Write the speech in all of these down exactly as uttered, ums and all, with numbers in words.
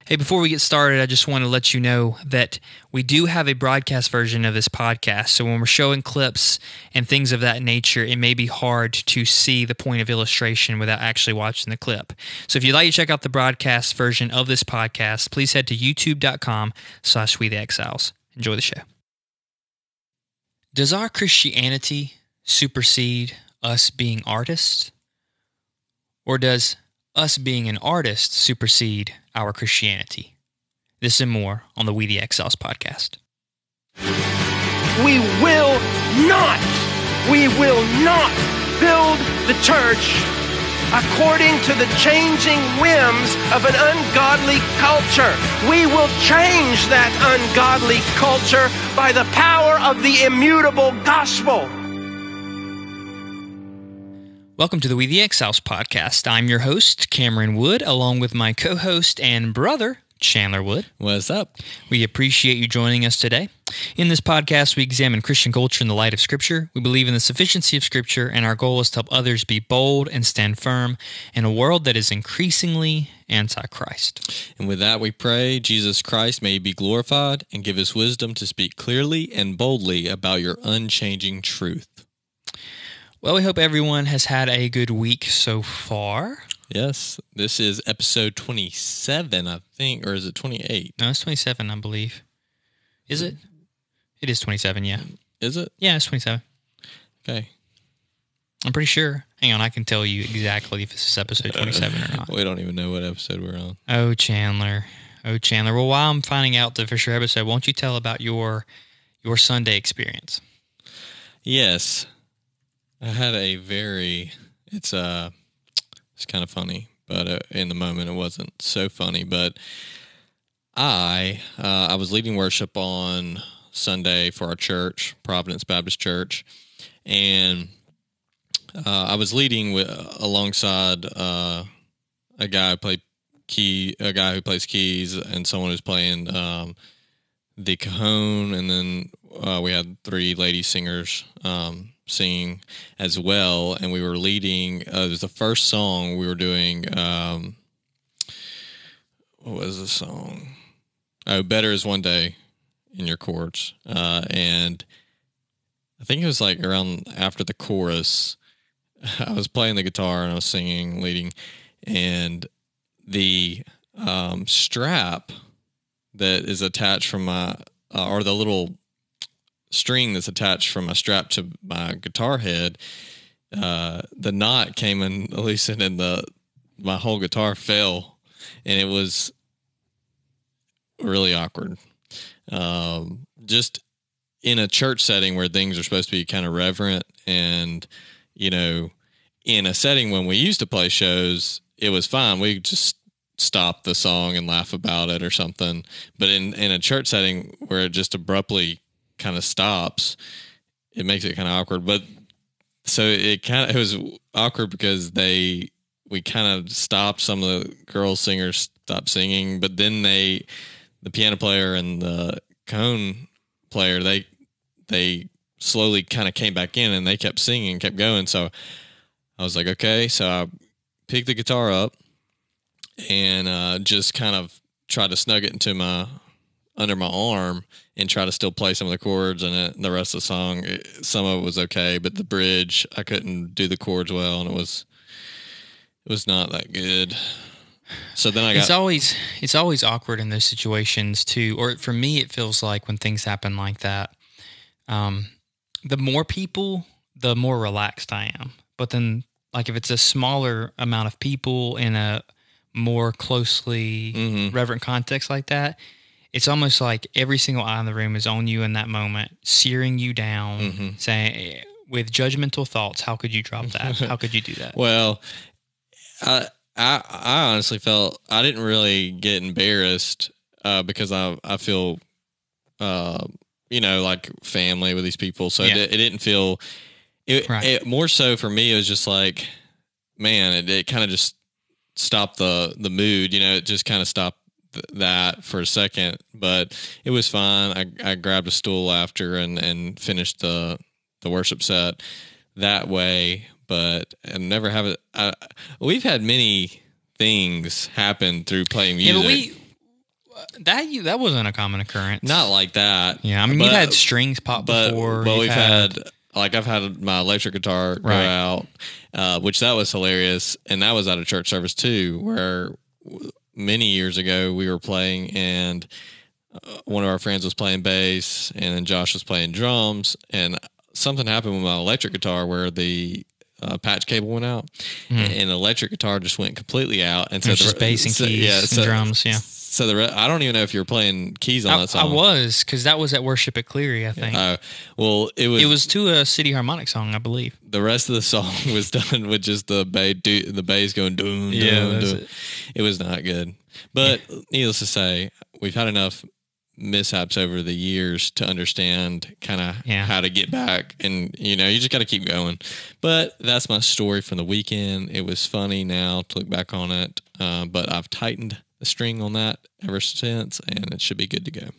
Hey, before we get started, I just want to let you know that we do have a broadcast version of this podcast. So when we're showing clips and things of that nature, it may be hard to see the point of illustration without actually watching the clip. So if you'd like to check out the broadcast version of this podcast, please head to youtube.com slash we the exiles. Enjoy the show. Does our Christianity supersede us being artists? Or does us being an artist supersede our Christianity? This and more on the We the Exiles podcast. We will not, we will not build the church according to the changing whims of an ungodly culture. We will change that ungodly culture by the power of the immutable gospel. Welcome to the We the Exiles podcast. I'm your host, Cameron Wood, along with my co-host and brother, Chandler Wood. What's up? We appreciate you joining us today. In this podcast, we examine Christian culture in the light of Scripture. We believe in the sufficiency of Scripture, and our goal is to help others be bold and stand firm in a world that is increasingly anti-Christ. And with that, we pray, Jesus Christ may be glorified and give us wisdom to speak clearly and boldly about your unchanging truth. Well, we hope everyone has had a good week so far. Yes, this is episode twenty-seven, I think, or is it twenty-eight? No, it's twenty-seven, I believe. Is it? It is twenty-seven, yeah. Is it? Yeah, it's twenty-seven. Okay. I'm pretty sure. Hang on, I can tell you exactly if this is episode twenty-seven or not. We don't even know what episode we're on. Oh, Chandler. Oh, Chandler. Well, while I'm finding out the for sure episode, won't you tell about your your Sunday experience? Yes. I had a very, it's uh, it's kind of funny, but uh, in the moment it wasn't so funny. But I, uh, I was leading worship on Sunday for our church, Providence Baptist Church, and uh, I was leading with alongside uh, a guy who played key, a guy who plays keys, and someone who's playing um, the cajon, and then uh, we had three lady singers. Um, singing as well, and we were leading, uh, it was the first song we were doing, um, what was the song? Oh, Better Is One Day in Your Chords, uh, and I think it was like around after the chorus, I was playing the guitar and I was singing, leading, and the um, strap that is attached from my, uh, or the little string that's attached from my strap to my guitar head, uh, the knot came in loosened and the my whole guitar fell, and it was really awkward. Um, just in a church setting where things are supposed to be kind of reverent, and you know, in a setting when we used to play shows, it was fine. We just stop the song and laugh about it or something. But in in a church setting where it just abruptly kind of stops, it makes it kind of awkward. But so it kind of it was awkward because they we kind of stopped. Some of the girl singers stopped singing, but then they the piano player and the cajon player they they slowly kind of came back in, and they kept singing and kept going. So I was like, okay. So I picked the guitar up and uh, just kind of tried to snug it into my under my arm and try to still play some of the chords, and it, the rest of the song, it, some of it was okay, but the bridge, I couldn't do the chords well, and it was it was not that good. So then I got... It's always, it's always awkward in those situations, too, or for me, it feels like when things happen like that, um, the more people, the more relaxed I am. But then, like, if it's a smaller amount of people in a more closely mm-hmm. reverent context like that, it's almost like every single eye in the room is on you in that moment, searing you down, mm-hmm. saying, with judgmental thoughts, how could you drop that? How could you do that? Well, I, I I honestly felt I didn't really get embarrassed uh, because I I feel, uh, you know, like family with these people. So yeah. it, it didn't feel, it, right. it more so for me, it was just like, man, it, it kind of just stopped the, the mood, you know, it just kind of stopped that for a second, but it was fine. I, I grabbed a stool after and, and finished the the worship set that way, but I never have it. I, we've had many things happen through playing music. Yeah, but we that you, that wasn't a common occurrence. Not like that. Yeah, I mean, but, you've had strings pop but, before. But we've had, had, like, I've had my electric guitar go Right. out, uh, which that was hilarious. And that was at a church service, too, where many years ago we were playing, and uh, one of our friends was playing bass, and then Josh was playing drums, and something happened with my electric guitar where the uh, patch cable went out, Mhm. and, and the electric guitar just went completely out. And so There's the, just bass and so, keys yeah, and so, drums, yeah. So the re- I don't even know if you were playing keys on I, that I song. was, because that was at Worship at Cleary, I think. Uh, well, it was. It was to a City Harmonic song, I believe. The rest of the song was done with just the bass, do, the bass going doom, Yeah, doom, that's doom. it. It was not good. But needless to say, we've had enough mishaps over the years to understand kind of Yeah. how to get back, and you know, you just got to keep going. But that's my story from the weekend. It was funny now to look back on it, uh, but I've tightened the string on that ever since, and it should be good to go.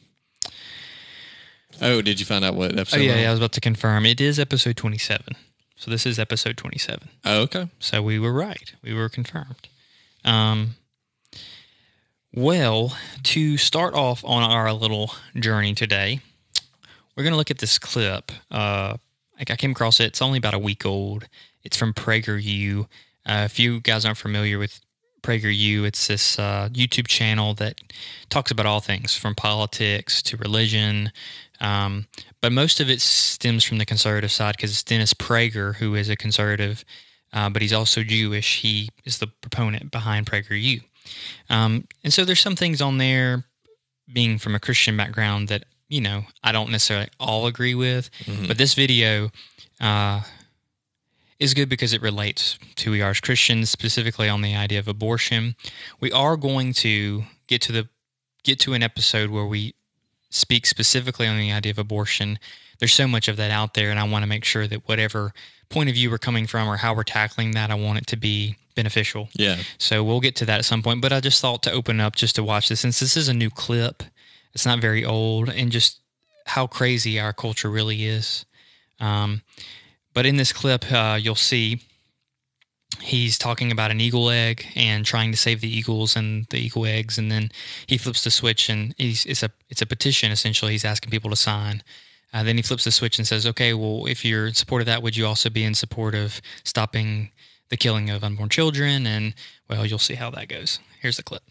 Oh, did you find out what episode? Oh, yeah, we're on? yeah, I was about to confirm. It is episode twenty-seven. So this is episode twenty-seven. Oh, okay. So we were right. We were confirmed. Um, well, to start off on our little journey today, we're going to look at this clip. Uh, like I came across it. It's only about a week old. It's from PragerU. Uh, if you guys aren't familiar with PragerU, it's this uh, YouTube channel that talks about all things from politics to religion. Um, but most of it stems from the conservative side because it's Dennis Prager, who is a conservative, uh, but he's also Jewish. He is the proponent behind PragerU. Um, and so there's some things on there, being from a Christian background, that, you know, I don't necessarily all agree with. Mm-hmm. But this video uh, is good because it relates to we are as Christians, specifically on the idea of abortion. We are going to get to the get to an episode where we speak specifically on the idea of abortion. There's so much of that out there, and I want to make sure that whatever point of view we're coming from or how we're tackling that, I want it to be beneficial. Yeah. So we'll get to that at some point, but I just thought to open up just to watch this, since this is a new clip. It's not very old, and just how crazy our culture really is. Um, but in this clip, uh, you'll see he's talking about an eagle egg and trying to save the eagles and the eagle eggs, and then he flips the switch, and he's, it's a it's a petition, essentially. He's asking people to sign. Uh, then he flips the switch and says, okay, well, if you're in support of that, would you also be in support of stopping the killing of unborn children? And, well, you'll see how that goes. Here's the clip.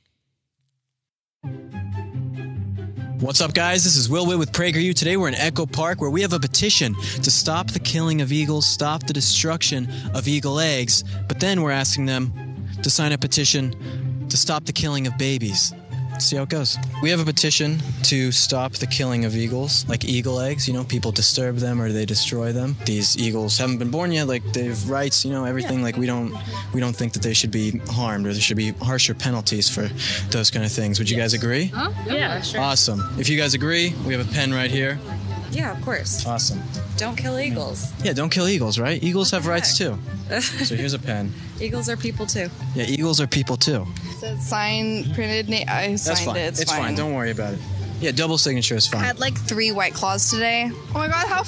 What's up, guys? This is Will Witt with PragerU. Today we're in Echo Park, where we have a petition to stop the killing of eagles, stop the destruction of eagle eggs, but then we're asking them to sign a petition to stop the killing of babies. See how it goes. We have a petition to stop the killing of eagles, like eagle eggs. You know, people disturb them or they destroy them. These eagles haven't been born yet. Like, they have rights. You know, everything. Like, we don't, we don't think that they should be harmed, or there should be harsher penalties for those kind of things. Would you guys agree? Huh? Yeah, sure. Awesome. If you guys agree, we have a pen right here. Yeah, of course. Awesome. Don't kill eagles. Yeah, don't kill eagles, right? Eagles have rights too. So here's a pen. Eagles are people too. Yeah, eagles are people too. So sign printed name. I That's signed fine. it. It's, It's fine. Don't worry about it. Yeah, double signature is I fine. had like three White Claws today. Oh my god, how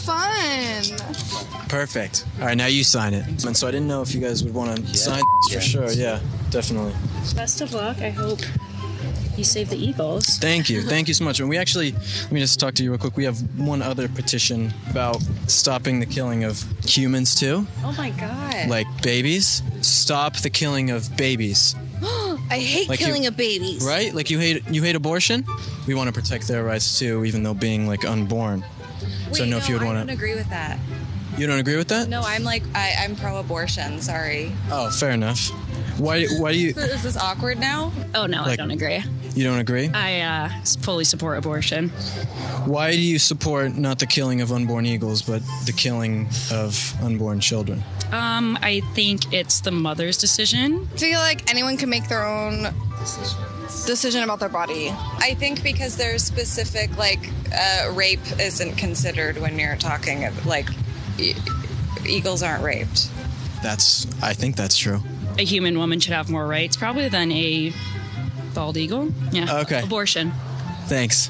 fun! Perfect. All right, now you sign it. And so I didn't know if you guys would want to sign for sure. Yeah, definitely. Best of luck. I hope you save the eagles. Thank you. Thank you so much. And we actually, let me just talk to you real quick. We have one other petition about stopping the killing of humans too, Oh my god. like babies. Stop the killing of babies. I hate Like you- killing of babies. Right? Like you hate you hate abortion? We want to protect their rights too, even though being like unborn. Wait, so I know no, if you would I want don't to. agree with that. You don't agree with that? No, I'm like I, I'm pro-abortion. Sorry. Oh, fair enough. Why? Why do you? Is this awkward now? Oh, no, I Like- don't agree. You don't agree? I uh, fully support abortion. Why do you support not the killing of unborn eagles, but the killing of unborn children? Um, I think it's the mother's decision. I feel like anyone can make their own decision about their body. I think because there's specific like uh, rape isn't considered when you're talking of, like e- eagles aren't raped. That's. I think that's true. A human woman should have more rights, probably, than a bald eagle. Yeah. Okay. Abortion. Thanks.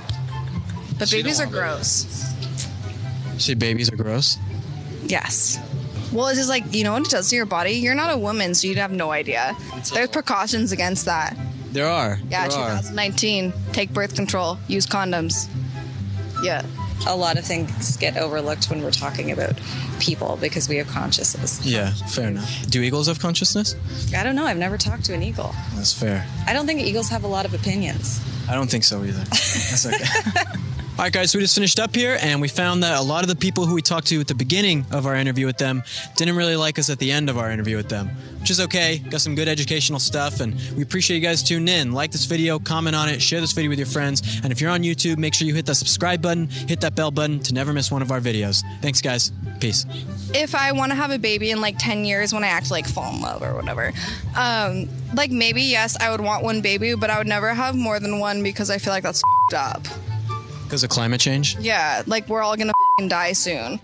But babies are gross. You say babies are gross? Yes. Well, it's just like, you know what it does to your body? You're not a woman, so you'd have no idea. There's precautions against that. There are. Yeah, there are. twenty nineteen. Take birth control. Use condoms. Yeah. A lot of things get overlooked when we're talking about people because we have consciousness. Yeah, fair enough. Do eagles have consciousness? I don't know. I've never talked to an eagle. That's fair. I don't think eagles have a lot of opinions. I don't think so either. That's okay. All right, guys, we just finished up here, and we found that a lot of the people who we talked to at the beginning of our interview with them didn't really like us at the end of our interview with them, which is okay. Got some good educational stuff, and we appreciate you guys tuning in. Like this video, comment on it, share this video with your friends, and if you're on YouTube, make sure you hit that subscribe button, hit that bell button to never miss one of our videos. Thanks, guys. Peace. If I want to have a baby in like ten years when I actually like fall in love or whatever, um, like maybe, yes, I would want one baby, but I would never have more than one because I feel like that's f***ed up. Because of climate change? Yeah, like we're all gonna f***ing die soon.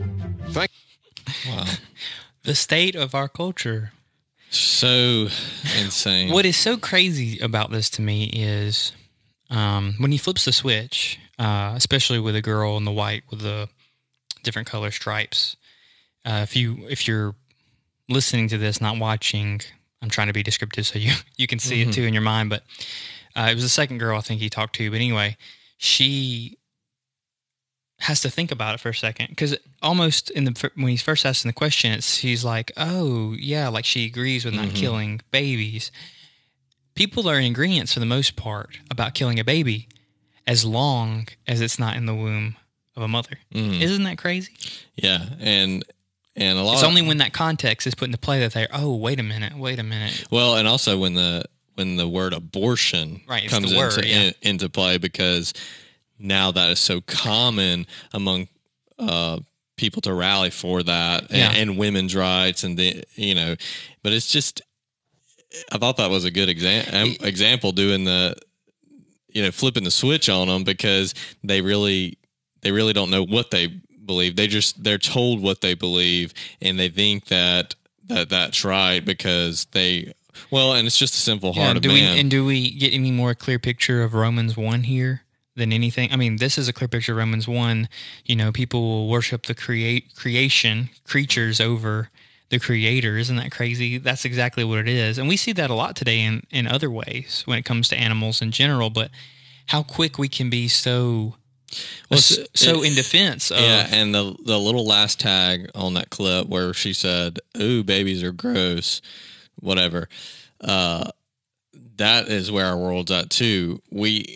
Wow. The state of our culture. So insane. What is so crazy about this to me is um, when he flips the switch, uh, especially with a girl in the white with the different color stripes. Uh, if you if you're listening to this, not watching, I'm trying to be descriptive so you you can see Mm-hmm. it too in your mind. But uh, it was the second girl I think he talked to. But anyway, she has to think about it for a second because almost in the when he's first asking the question, it's he's like, "Oh yeah," like she agrees with not Mm-hmm. killing babies. People are in agreement for the most part about killing a baby as long as it's not in the womb of a mother. Mhm. Isn't that crazy? Yeah, and and a lot. It's of, only when that context is put into play that they're, oh, wait a minute, wait a minute. well, and also when the when the word abortion Right, it's comes the word, into yeah. in, into play because now that is so common among uh, people to rally for that and, Yeah. and women's rights and the you know, but it's just I thought that was a good exam- example doing the you know flipping the switch on them because they really they really don't know what they believe. They just they're told what they believe and they think that that that's right because they well and it's just a simple Yeah, heart of do we, man. and do we get any more clear picture of Romans one here than anything? I mean, this is a clear picture of Romans one. You know, people will worship the create creation, creatures over the creator. Isn't that crazy? That's exactly what it is. And we see that a lot today in, in other ways when it comes to animals in general, but how quick we can be so Well, so, so in defense of yeah, and the the little last tag on that clip where she said, "Ooh, babies are gross," whatever. Uh, that is where our world's at too. We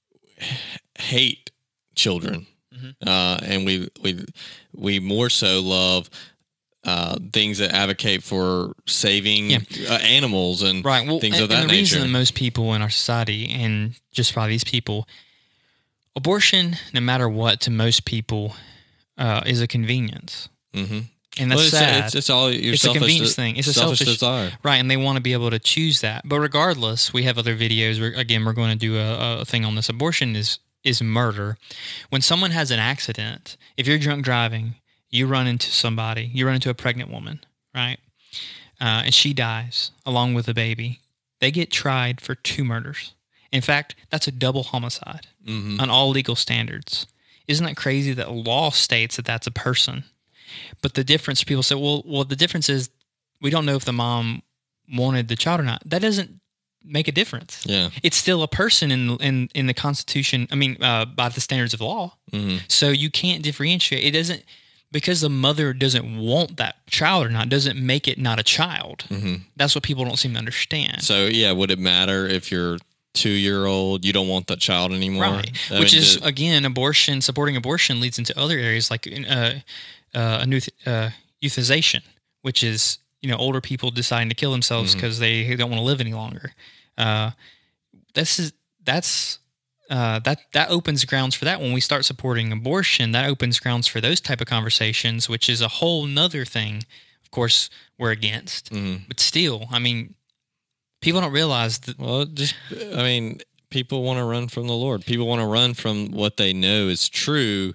hate children, Mm-hmm. uh, and we we we more so love uh, things that advocate for saving Yeah. uh, animals and right. Well, things and, of that and the nature. reason that most people in our society, and just by these people, abortion, no matter what, to most people, uh, is a convenience, mm-hmm. and that's well, it's, sad. it's, it's all your It's a selfish convenience de- thing. It's a selfish selfish desire. right? And they want to be able to choose that. But regardless, we have other videos. We're, again, we're going to do a, a thing on this. Abortion is is murder. When someone has an accident, if you're drunk driving, you run into somebody. You run into a pregnant woman, right? Uh, and she dies along with the baby. They get tried for two murders. In fact, that's a double homicide Mm-hmm. on all legal standards. Isn't that crazy that law states that that's a person? But the difference, people say, well, well, the difference is we don't know if the mom wanted the child or not. That doesn't make a difference. Yeah. It's still a person in in in the Constitution. I mean, uh, by the standards of law. Mm-hmm. So you can't differentiate. It doesn't because the mother doesn't want that child or not doesn't make it not a child. Mm-hmm. That's what people don't seem to understand. So yeah, would it matter if you're two year old, you don't want that child anymore? Right. I Which mean, is, the- again, abortion, supporting abortion leads into other areas like uh, uh, euth- uh, euthanization, which is, you know, older people deciding to kill themselves because Mm-hmm. they don't want to live any longer. Uh, this is, that's, uh, that, that opens grounds for that. When we start supporting abortion, that opens grounds for those type of conversations, which is a whole nother thing. Of course, we're against, Mhm. but still, I mean, people don't realize that. well, just I mean, people want to run from the Lord. People want to run from what they know is true,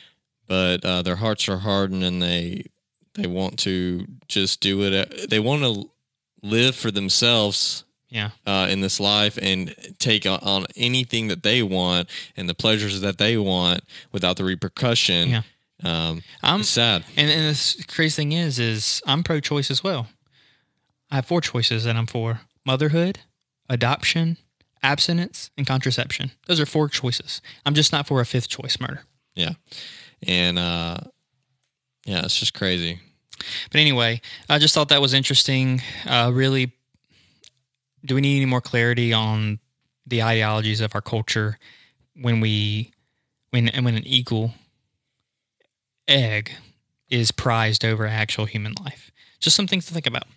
but uh, their hearts are hardened and they they want to just do it. They want to live for themselves. Yeah. Uh, in this life and take on, on anything that they want and the pleasures that they want without the repercussion. Yeah. Um, I'm it's sad. And, and the crazy thing is, is I'm pro-choice as well. I have four choices that I'm for: motherhood, adoption, abstinence, and contraception. Those are four choices. I'm just not for a fifth choice, murder. Yeah. And, uh, yeah, it's just crazy. But anyway, I just thought that was interesting. Uh, really, do we need any more clarity on the ideologies of our culture when we, when, and when an eagle egg is prized over actual human life? Just some things to think about.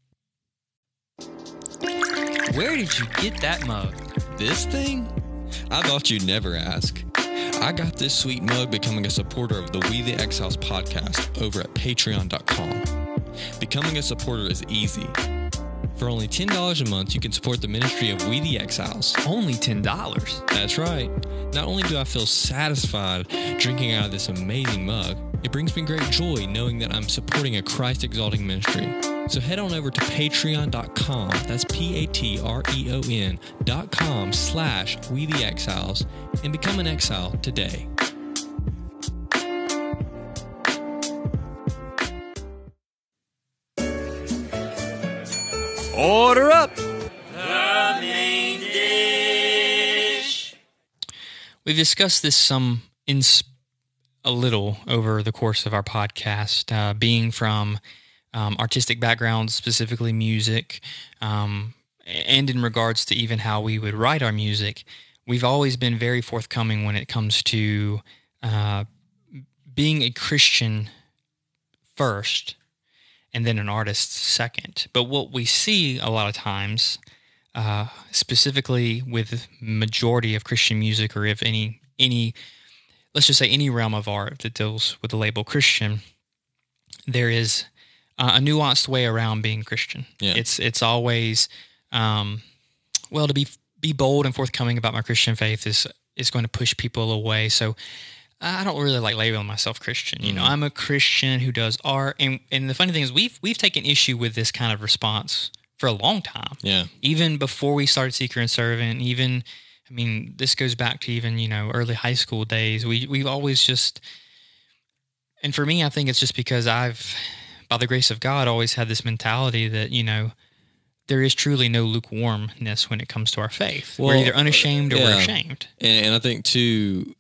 Where did you get that mug? This thing? I thought you'd never ask. I got this sweet mug becoming a supporter of the We the Exiles podcast over at patreon dot com. Becoming a supporter is easy. For only ten dollars a month, you can support the ministry of We the Exiles. Only ten dollars? That's right. Not only do I feel satisfied drinking out of this amazing mug, it brings me great joy knowing that I'm supporting a Christ-exalting ministry. So head on over to patreon dot com, that's P A T R E O N dot com slash We the Exiles, and become an exile today. Order up! The main dish. We've discussed this some in sp- a little over the course of our podcast, uh, being from um, artistic backgrounds, specifically music, um, and in regards to even how we would write our music. We've always been very forthcoming when it comes to uh, being a Christian first and then an artist second. But what we see a lot of times, uh, specifically with majority of Christian music, or if any, any, let's just say any realm of art that deals with the label Christian, there is uh, a nuanced way around being Christian. Yeah. It's it's always, um, well, to be be bold and forthcoming about my Christian faith is is going to push people away. So I don't really like labeling myself Christian. You know, Mm-hmm. I'm a Christian who does art, and and the funny thing is, we've we've taken issue with this kind of response for a long time. Yeah. Even before we started Seeker and Servant, even I mean, this goes back to even you know early high school days. We we've always just, and for me, I think it's just because I've, by the grace of God, always had this mentality that you know there is truly no lukewarmness when it comes to our faith. We're Well, either unashamed or we're yeah. ashamed. And, and I think, too,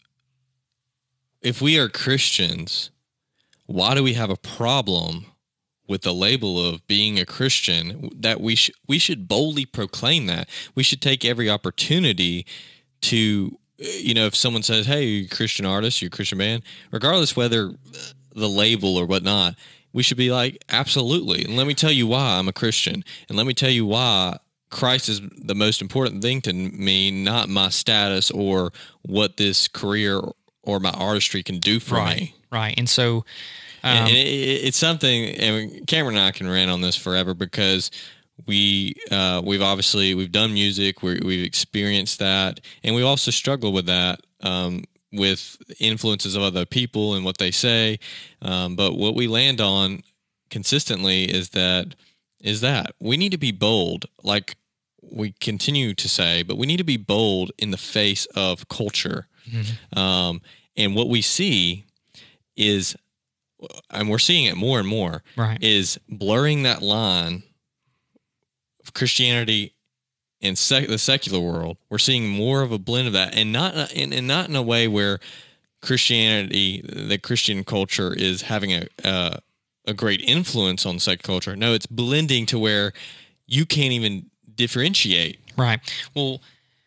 if we are Christians, why do we have a problem with the label of being a Christian? That we, sh- we should boldly proclaim that. We should take every opportunity to, you know, if someone says, hey, you're a Christian artist, you're a Christian band, regardless whether the label or whatnot, we should be like, absolutely. And let me tell you why I'm a Christian. And let me tell you why Christ is the most important thing to me, not my status or what this career or my artistry can do for Right, me. right. And so, um, And it, it, it's something, and Cameron and I can rant on this forever because we, uh, we've obviously, we've done music, we we've experienced that, and we also struggle with that, um, with influences of other people and what they say. Um, but what we land on consistently is that, is that we need to be bold, like we continue to say, but we need to be bold in the face of culture. Mm-hmm. Um, and what we see is, and we're seeing it more and more, Right. is blurring that line of Christianity and sec- the secular world. We're seeing more of a blend of that, and not and, and not in a way where Christianity, the Christian culture, is having a uh, a great influence on secular culture. No, it's blending to where you can't even differentiate. Right. Well,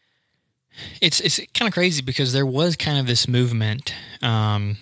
it's it's kind of crazy because there was kind of this movement um,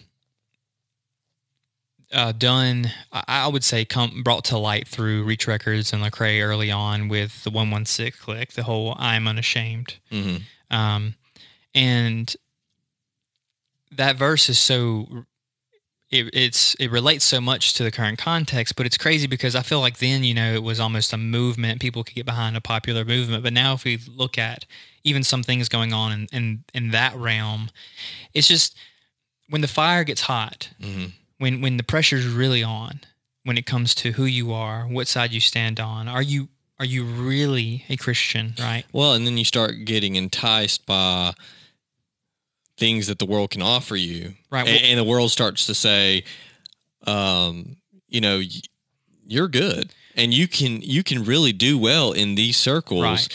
uh, done, I, I would say, come brought to light through Reach Records and Lecrae early on with the one one six click, the whole "I'm unashamed," Mm-hmm. um, and that verse is so. It, it's it relates so much to the current context, but it's crazy because I feel like then, you know, it was almost a movement. People could get behind a popular movement. But now if we look at even some things going on in, in, in that realm, it's just when the fire gets hot, Mm-hmm. when, when the pressure's really on, when it comes to who you are, what side you stand on, are you are you really a Christian, right? Well, and then you start getting enticed by things that the world can offer you, Right. And, and the world starts to say, um, you know, y- you're good, and you can you can really do well in these circles. Right.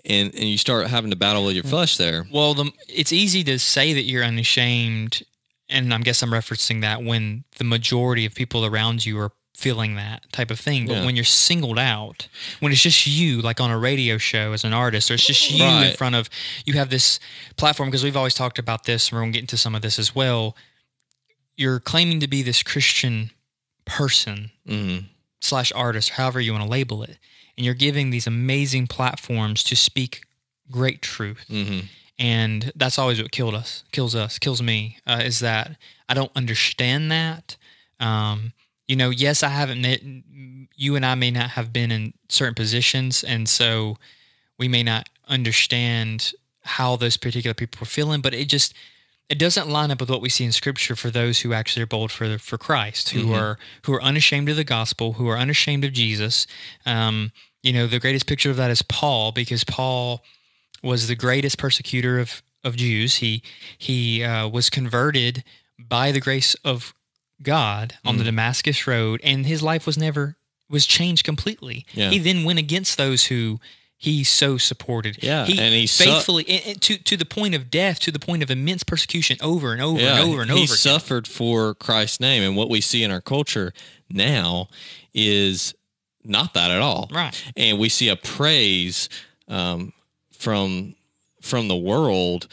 and and you start having to battle with your flesh there. Well, the, it's easy to say that you're unashamed, and I guess I'm referencing that when the majority of people around you are feeling that type of thing. But Yeah. when you're singled out, when it's just you, like on a radio show as an artist, or it's just you in Right. front of, you have this platform, because we've always talked about this, and we're going to get into some of this as well. You're claiming to be this Christian person Mm-hmm. slash artist, however you want to label it, and you're giving these amazing platforms to speak great truth. Mm-hmm. And that's always what killed us, kills us, kills me, uh, is that I don't understand that. Um, you know, yes, I haven't met, you and I may not have been in certain positions, and so we may not understand how those particular people are feeling, but it just, it doesn't line up with what we see in Scripture for those who actually are bold for for Christ, who Mm-hmm. are who are unashamed of the gospel, who are unashamed of Jesus. Um, you know, the greatest picture of that is Paul, because Paul was the greatest persecutor of, of Jews. He he uh, was converted by the grace of God on Mm. the Damascus Road, and his life was never was changed completely. Yeah. He then went against those who he so supported. Yeah, he and he su- faithfully and, and to to the point of death, to the point of immense persecution, over and over and over and he over. again. suffered for Christ's name, and what we see in our culture now is not that at all. Right. And we see a praise um, from from the world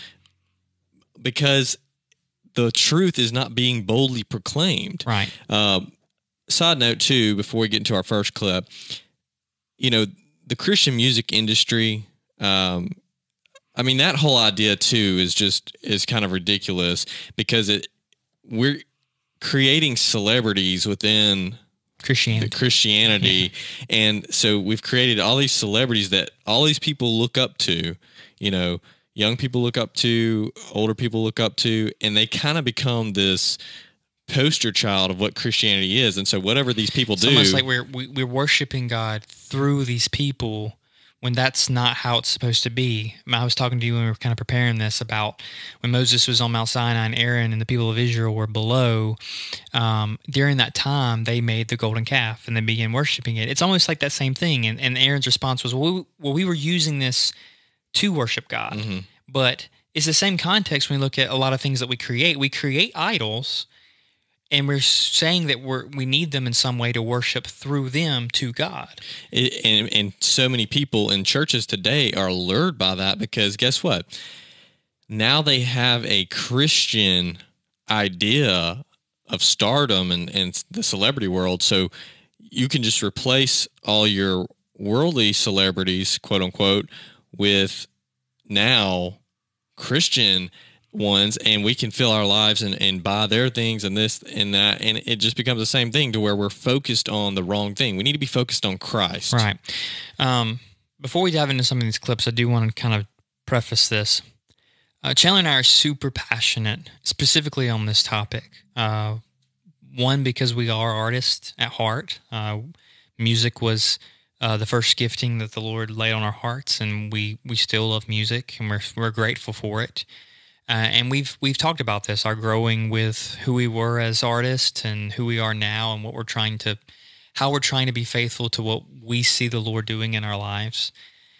because the truth is not being boldly proclaimed. Right. Um, side note too, before we get into our first clip, you know, the Christian music industry, um, I mean, that whole idea too is just is kind of ridiculous because it we're creating celebrities within Christianity. the Christianity, and so we've created all these celebrities that all these people look up to. You know, young people look up to, older people look up to, and they kind of become this poster child of what Christianity is. And so whatever these people It's do, almost like we're we, we're worshiping God through these people when that's not how it's supposed to be. I was talking to you when we were kind of preparing this about when Moses was on Mount Sinai and Aaron and the people of Israel were below. Um, during that time, they made the golden calf and they began worshiping it. It's almost like that same thing. And, and Aaron's response was, well, we, well, we were using this to worship God. Mm-hmm. But it's the same context when we look at a lot of things that we create. We create idols, and we're saying that we're, we need them in some way to worship through them to God. It, and, and so many people in churches today are lured by that because guess what? Now they have a Christian idea of stardom and, and the celebrity world. So you can just replace all your worldly celebrities, quote unquote, with now Christian ones, and we can fill our lives and, and buy their things and this and that, and it just becomes the same thing to where we're focused on the wrong thing. We need to be focused on Christ. Right. Um, before we dive into some of these clips, I do want to kind of preface this. Uh, Chandler and I are super passionate, specifically on this topic. Uh, one, because we are artists at heart. Uh, music was uh, the first gifting that the Lord laid on our hearts, and we, we still love music, and we're we're grateful for it. Uh, and we've we've talked about this, our growing with who we were as artists and who we are now, and what we're trying to, how we're trying to be faithful to what we see the Lord doing in our lives.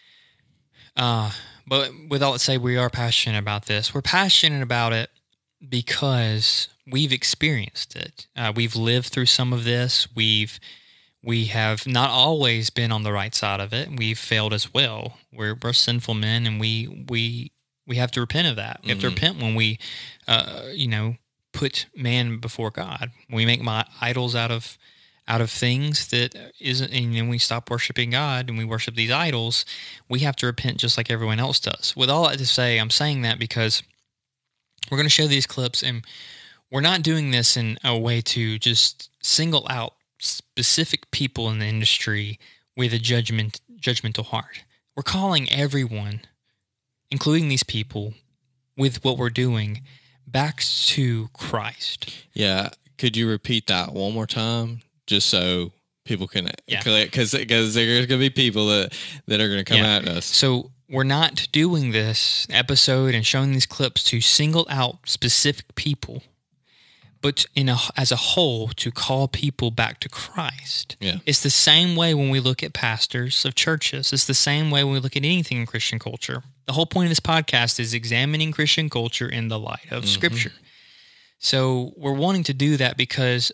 Uh, but with all that said, we are passionate about this. We're passionate about it because we've experienced it. Uh, we've lived through some of this. We've we have not always been on the right side of it. We've failed as well. We're we're sinful men, and we we. We have to repent of that. We have Mm-hmm. to repent when we, uh, you know, put man before God. When we make my idols out of out of things that isn't, and then we stop worshiping God and we worship these idols. We have to repent just like everyone else does. With all that to say, I'm saying that because we're going to show these clips, and we're not doing this in a way to just single out specific people in the industry with a judgment judgmental heart. We're calling everyone, including these people, with what we're doing, back to Christ. Yeah. Could you repeat that one more time just so people can, Yeah. because because there's going to be people that, that are going to come Yeah. at us. So we're not doing this episode and showing these clips to single out specific people, but in a, as a whole, to call people back to Christ. Yeah. It's the same way when we look at pastors of churches. It's the same way when we look at anything in Christian culture. The whole point of this podcast is examining Christian culture in the light of mm-hmm. Scripture. So we're wanting to do that because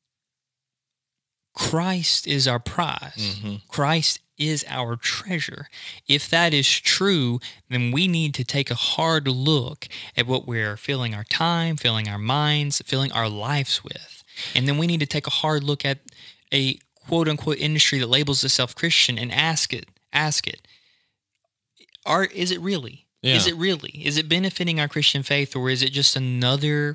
Christ is our prize. Mm-hmm. Christ is our treasure. If that is true, then we need to take a hard look at what we're filling our time, filling our minds, filling our lives with. And then we need to take a hard look at a quote-unquote industry that labels itself Christian and ask it, ask it, are, is it really? Yeah. Is it really? Is it benefiting our Christian faith, or is it just another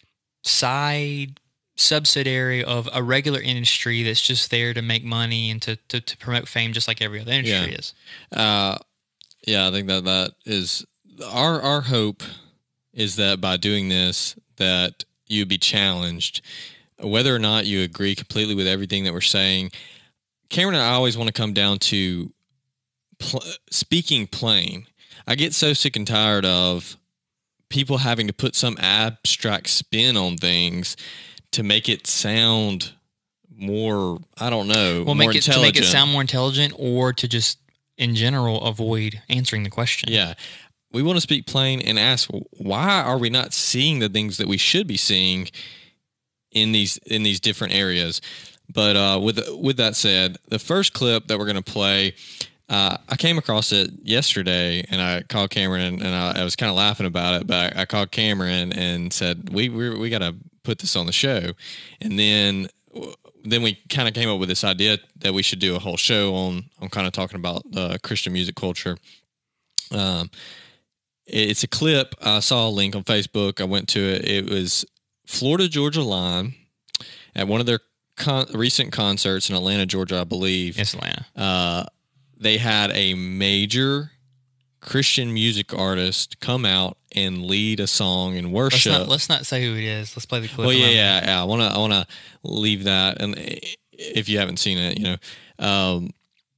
side subsidiary of a regular industry that's just there to make money and to, to, to promote fame just like every other industry yeah. is? Uh, yeah, I think that that is our our hope is that by doing this that you be challenged, whether or not you agree completely with everything that we're saying. Cameron and I always want to come down to pl- speaking plain. I get so sick and tired of people having to put some abstract spin on things to make it sound more, I don't know, well, more make it, intelligent. To make it sound more intelligent, or to just, in general, avoid answering the question. Yeah. We want to speak plain and ask, why are we not seeing the things that we should be seeing in these in these different areas? But uh, with with that said, the first clip that we're going to play, uh, I came across it yesterday, and I called Cameron, and, and I, I was kind of laughing about it, but I, I called Cameron and said, we we, we got to put this on the show. And then then we kind of came up with this idea that we should do a whole show on on kind of talking about uh, Christian music culture. Um, it's a clip. I saw a link on Facebook. I went to it. It was Florida Georgia Line at one of their con- recent concerts in Atlanta, Georgia, I believe. Yes, Atlanta. Uh, they had a major Christian music artist come out and lead a song in worship. Let's not, let's not say who it is. Let's play the clip. Well, yeah, yeah, yeah. I want to, I want to leave that, and if you haven't seen it, you know, um,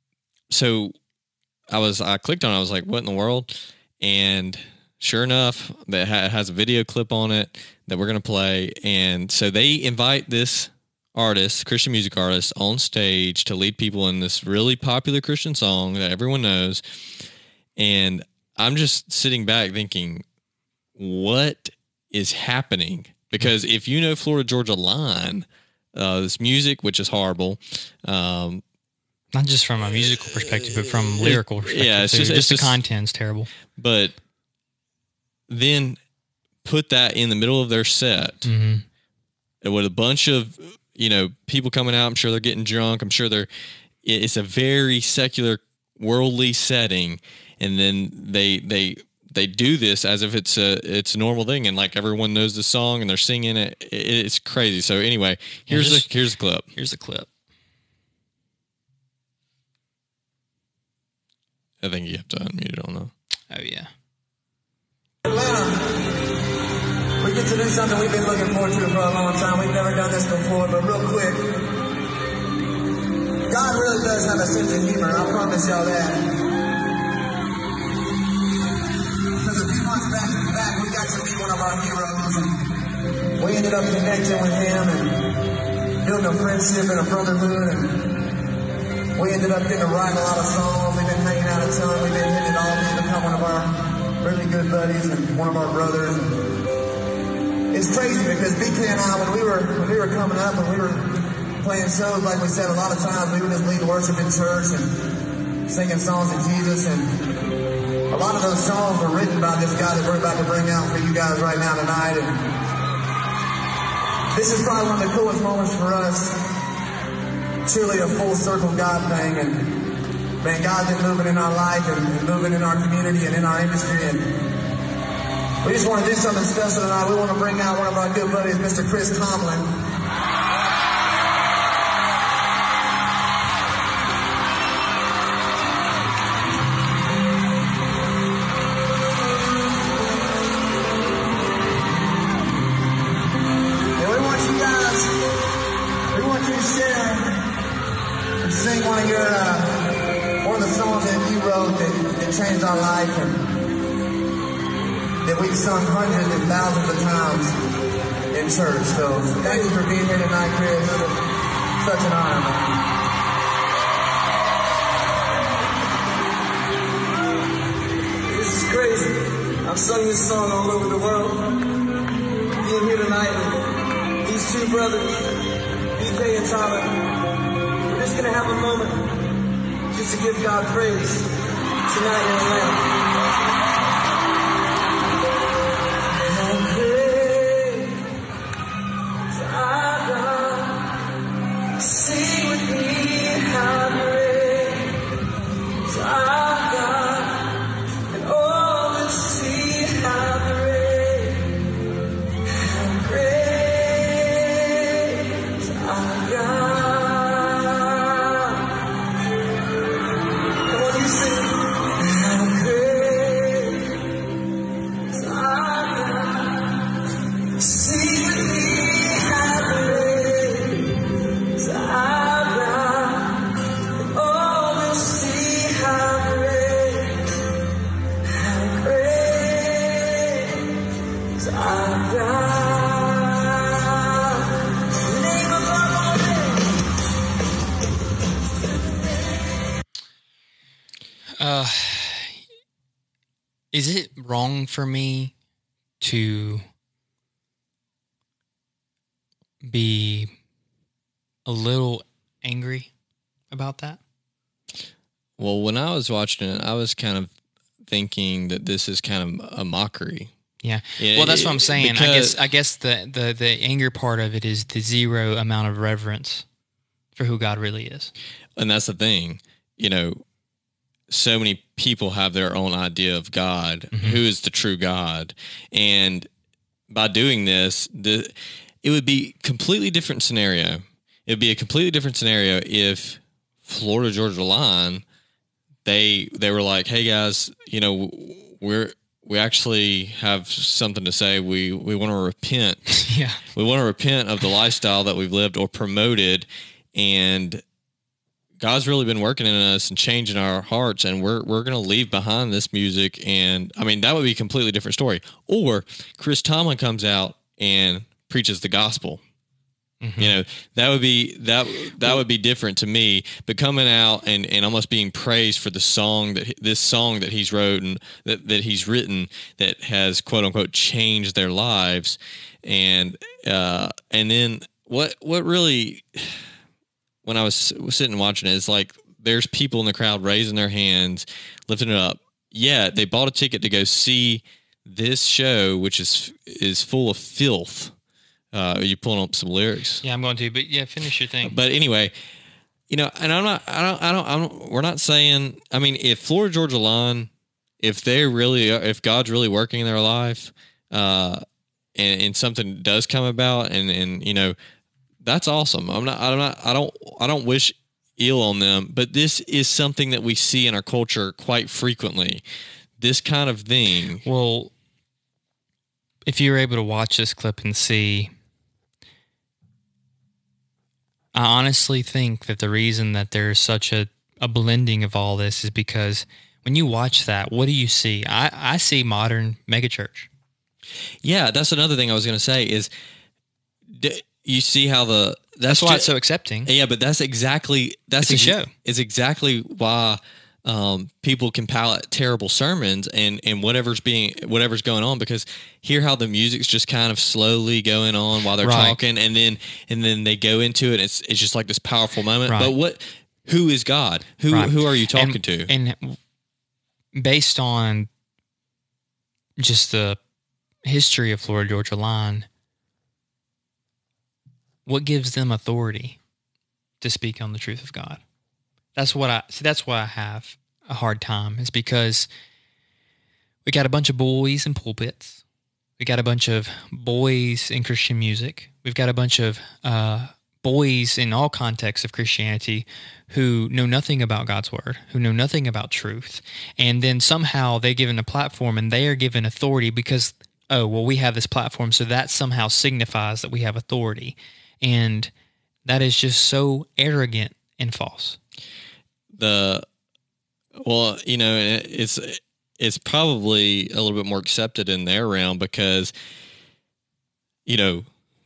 so I was, I clicked on it. I was like, what in the world? And sure enough, that has a video clip on it that we're going to play. And so they invite this artist, Christian music artist, on stage to lead people in this really popular Christian song that everyone knows. And I'm just sitting back thinking, what is happening? Because if you know Florida Georgia Line, uh, this music, which is horrible, um, not just from a musical perspective, but from lyrical perspective. Yeah, it's too. just, just it's the just, content's terrible. But then put that in the middle of their set mm-hmm. with a bunch of, you know, people coming out. I'm sure they're getting drunk. I'm sure they're. It's a very secular, worldly setting, and then they they they do this as if it's a it's a normal thing, and like everyone knows the song and they're singing it. It's crazy. So anyway, here's yeah, just, the here's the clip. Here's the clip. I think you have to unmute it on the. Oh yeah. Atlanta, we get to do something we've been looking forward to for a long time. We've never done this before, but real quick, God really does have a sense of humor. I promise y'all that. Because a few months back, back we got to meet one of our heroes, and we ended up connecting with him and building a friendship and a brotherhood, and we ended up getting to write a lot of songs. We've been hanging out a ton. We've been hitting it all. He's become one of our really good buddies and one of our brothers. It's crazy because B K and I, when we were when we were coming up and we were playing shows, like we said, a lot of times we would just lead worship in church and singing songs of Jesus. And a lot of those songs were written by this guy that we're about to bring out for you guys right now tonight. And this is probably one of the coolest moments for us. Truly a full circle God thing, and man, God's been moving in our life and moving in our community and in our industry, and we just want to do something special tonight. We want to bring out one of our good buddies, Mister Chris Tomlin. And we want you guys, we want you to share and sing one of your, uh, one of the songs that you wrote that, that changed our life and that we've sung hundreds and thousands of times. in church. So thank you for being here tonight, Chris. Such an honor, man. This is crazy. I've sung this song all over the world. Being here tonight with these two brothers, B K and Tyler, we're just going to have a moment just to give God praise tonight in Atlanta. How great is our God. Sing with me, how great is our God. And all will see how great, how great is our God. Come on, you sing. How great is our God. Sing with me, how great is our God. And all will see how great, how great is our God. Name above all names. Uh, is it wrong for me to be a little angry about that? Well, when I was watching it, I was kind of thinking that this is kind of a mockery. Yeah. Yeah, Well, that's what it- I'm saying. I because- guess I guess the, the, the anger part of it is the zero amount of reverence for who God really is. And that's the thing, you know, so many people have their own idea of God, who is the true God. And by doing this, the it would be a completely different scenario. It would be a completely different scenario if Florida Georgia Line, they they were like, hey guys, you know, we're we actually have something to say. We we want to repent. Yeah. We want to repent of the lifestyle that we've lived or promoted, and God's really been working in us and changing our hearts, and we're we're going to leave behind this music. And I mean, that would be a completely different story. Or Chris Tomlin comes out and preaches the gospel. You know, that would be that that would be different to me. But coming out and, and almost being praised for the song that he- this song that he's wrote and that, that he's written that has quote unquote changed their lives, and uh, and then what what really when I was sitting watching it is like there's people in the crowd raising their hands, lifting it up. Yeah, they bought a ticket to go see this show, which is is full of filth. Uh, are you pulling up some lyrics? Yeah, I'm going to, but yeah, finish your thing. But anyway, you know, and I'm not, I don't, I don't, I don't, we're not saying, I mean, if Florida Georgia Line, if they're really, if God's really working in their life, uh, and, and something does come about and, and, you know, that's awesome. I'm not, I'm not, I don't, I don't wish ill on them, but this is something that we see in our culture quite frequently. This kind of thing. Well, if you were able to watch this clip and see, I honestly think that the reason that there's such a, a blending of all this is because when you watch that, what do you see? I, I see modern megachurch. Yeah, that's another thing I was going to say is d- you see how the That's, that's why ju- it's so accepting. Yeah, but that's exactly that's It's a exa- show. It's exactly why um, people can palate terrible sermons and, and whatever's being whatever's going on, because hear how the music's just kind of slowly going on while they're Right. talking, and then and then they go into it. And it's it's just like this powerful moment. Right. But what? Who is God? Who Right. who are you talking and, to? And based on just the history of Florida Georgia Line, what gives them authority to speak on the truth of God? That's what I see. That's why I have a hard time, is because we got a bunch of boys in pulpits. We got a bunch of boys in Christian music. We've got a bunch of uh, boys in all contexts of Christianity who know nothing about God's word, who know nothing about truth. And then somehow they're given a platform and they are given authority because, oh, well, we have this platform, so that somehow signifies that we have authority. And that is just so arrogant and false. The well, you know, it's it's probably a little bit more accepted in their realm because, you know,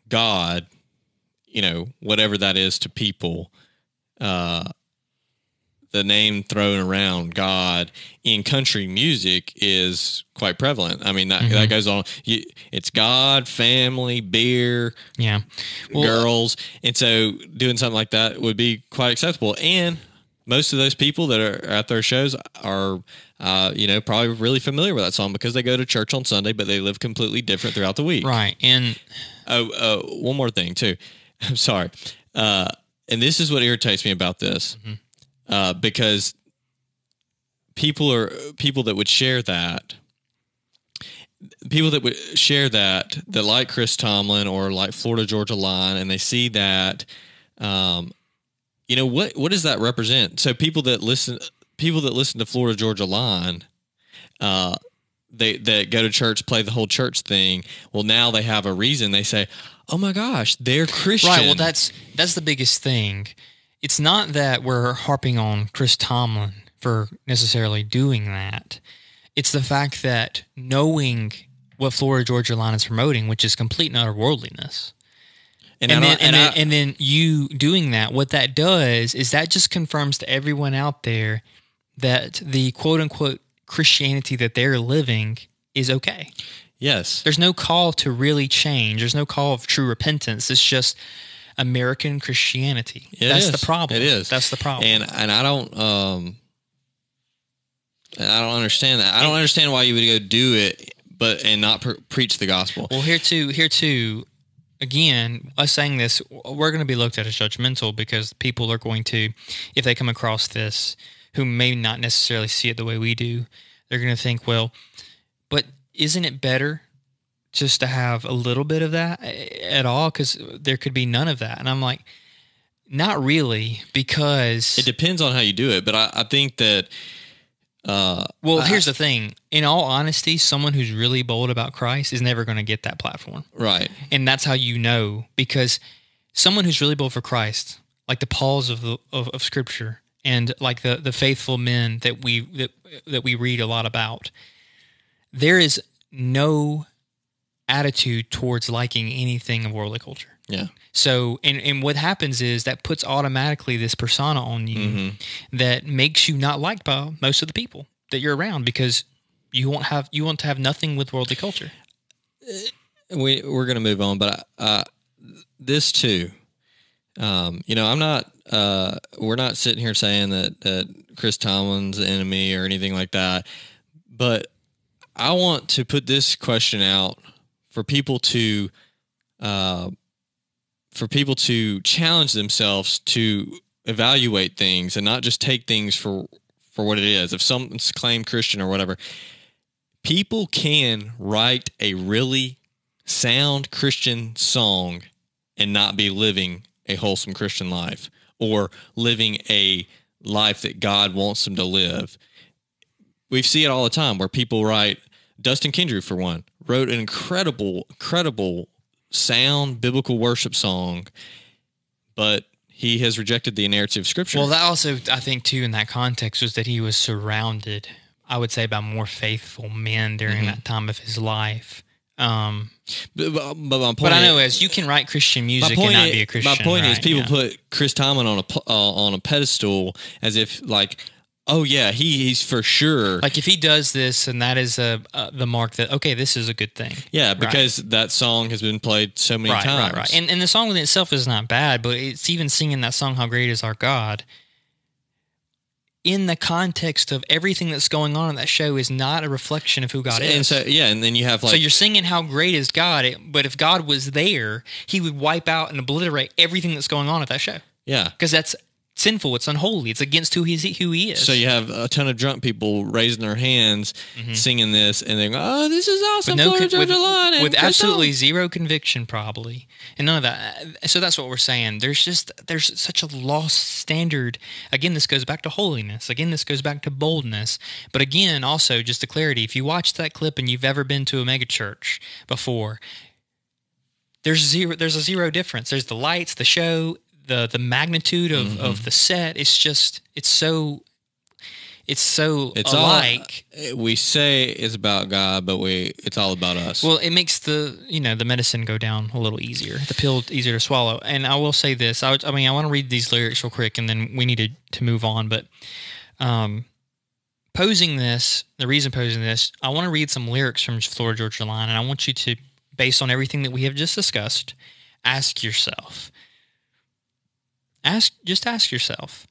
God, you know, whatever that is to people, uh, the name thrown around God in country music is quite prevalent. I mean, that, mm-hmm. that goes on. You, it's God, family, beer, yeah, well, girls. And so doing something like that would be quite acceptable. And most of those people that are at their shows are, uh, you know, probably really familiar with that song because they go to church on Sunday, but they live completely different throughout the week. Right. And oh, uh, one more thing too. I'm sorry. Uh, and this is what irritates me about this. Mm-hmm. Uh, because people are people that would share that, people that would share that, that like Chris Tomlin or like Florida Georgia Line, and they see that, um, you know, what what does that represent? So people that listen, people that listen to Florida Georgia Line, uh, they that go to church, play the whole church thing. Well, now they have a reason. They say, "Oh my gosh, they're Christian." Right. Well, that's that's the biggest thing. It's not that we're harping on Chris Tomlin for necessarily doing that. It's the fact that knowing what Florida Georgia Line is promoting, which is complete and utter worldliness, and, and, then, and, and, then, I, and then you doing that, what that does is that just confirms to everyone out there that the quote-unquote Christianity that they're living is okay. Yes. There's no call to really change. There's no call of true repentance. It's just American Christianity. It That's is. the problem. It is. That's the problem. And and I don't um I don't understand that. I don't understand why you would go do it but and not pre- preach the gospel. Well, here too, here too, again, us saying this, we're going to be looked at as judgmental because people are going to, if they come across this, who may not necessarily see it the way we do, they're going to think, well, but isn't it better just to have a little bit of that at all? Because there could be none of that. And I'm like, not really, because... It depends on how you do it, but I, I think that... Uh, well, I, here's the thing. In all honesty, someone who's really bold about Christ is never going to get that platform. Right. And that's how you know, because someone who's really bold for Christ, like the Pauls of, the, of, of Scripture, and like the, the faithful men that we that, that we read a lot about, there is no attitude towards liking anything of worldly culture. Yeah. So, and, and what happens is that puts automatically this persona on you mm-hmm. that makes you not liked by most of the people that you're around because you won't have you want to have nothing with worldly culture. We we're going to move on, but uh, this too. Um, you know, I'm not. Uh, we're not sitting here saying that that Chris Tomlin's the enemy or anything like that, but I want to put this question out for people to. Uh, for people to challenge themselves to evaluate things and not just take things for, for what it is. If someone's claimed Christian or whatever, people can write a really sound Christian song and not be living a wholesome Christian life or living a life that God wants them to live. We see it all the time where people write, Dustin Kendrew, for one, wrote an incredible, incredible sound biblical worship song, but he has rejected the inerrancy of Scripture. Well, that also, I think, too, in that context, was that he was surrounded, I would say, by more faithful men during mm-hmm. that time of his life. Um, but, but, but, my point but I know, is, as you can write Christian music and not is, be a Christian. My point right? is, people yeah. put Chris Tomlin on a uh, on a pedestal as if, like, oh yeah, he, he's for sure. Like if he does this, and that is a, uh, the mark that, okay, this is a good thing. Yeah, because right. that song has been played so many right, times. Right, right, And and the song within itself is not bad, but it's even singing that song, How Great Is Our God, in the context of everything that's going on in that show is not a reflection of who God and is. So, yeah, and then you have like... So you're singing How Great Is God, but if God was there, he would wipe out and obliterate everything that's going on at that show. Yeah. Because that's sinful, it's unholy, it's against who he's who he is. So you have a ton of drunk people raising their hands, mm-hmm. singing this, and they're going, "Oh, this is awesome!" With, no con- with, line with absolutely zero conviction, probably, and none of that. So that's what we're saying. There's just there's such a lost standard. Again, this goes back to holiness. Again, this goes back to boldness. But again, also just the clarity. If you watch that clip and you've ever been to a megachurch before, there's zero. There's a zero difference. There's the lights, the show. The the magnitude of, mm-hmm. of the set, it's just, it's so, it's so It's alike. all we say it's about God, but we it's all about us. Well, it makes the you know the medicine go down a little easier, the pill easier to swallow. And I will say this: I, I mean, I want to read these lyrics real quick, and then we need to, to move on. But um, posing this, the reason posing this, I want to read some lyrics from Florida Georgia Line, and I want you to, based on everything that we have just discussed, ask yourself. Ask just ask yourself.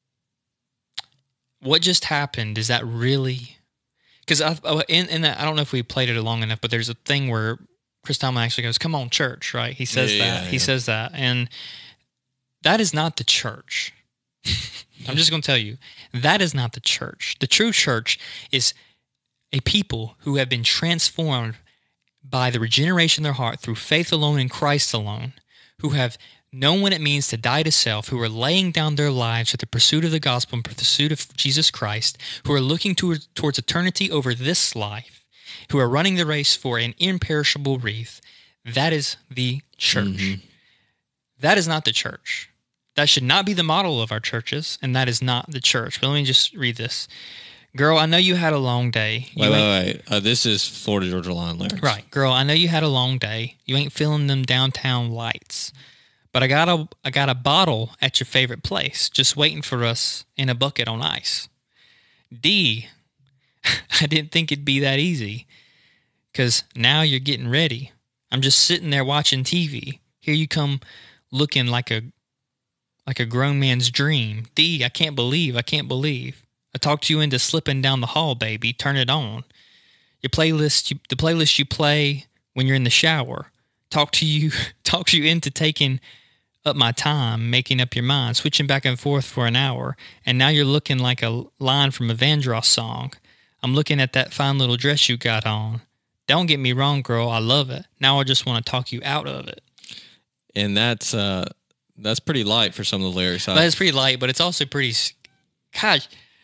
What just happened? Is that really? Because in, in that, I don't know if we played it long enough, but there's a thing where Chris Tomlin actually goes, "Come on, church!" Right? He says yeah, that. Yeah, he yeah. says that, and that is not the church. I'm just going to tell you, that is not the church. The true church is a people who have been transformed by the regeneration of their heart through faith alone in Christ alone, who have know what it means to die to self, who are laying down their lives for the pursuit of the gospel and pursuit of Jesus Christ, who are looking toward, towards eternity over this life, who are running the race for an imperishable wreath. That is the church. Mm-hmm. That is not the church. That should not be the model of our churches, and that is not the church. But let me just read this. Girl, I know you had a long day. You wait, wait, wait. Uh, this is Florida Georgia Line lyrics. Right. Girl, I know you had a long day. You ain't feeling them downtown lights. But I got a I got a bottle at your favorite place, just waiting for us in a bucket on ice. D, I didn't think it'd be that easy, because now you're getting ready. I'm just sitting there watching T V. Here you come, looking like a like a grown man's dream. D, I can't believe, I can't believe. I talked you into slipping down the hall, baby. Turn it on. Your playlist, you, the playlist you play when you're in the shower. Talk to you, talk you into taking up my time, making up your mind, switching back and forth for an hour, and now you're looking like a line from a Vandross song. I'm looking at that fine little dress you got on. Don't get me wrong, girl, I love it. Now I just want to talk you out of it. And that's uh, that's pretty light for some of the lyrics. But it's pretty light, but it's also pretty. Gosh,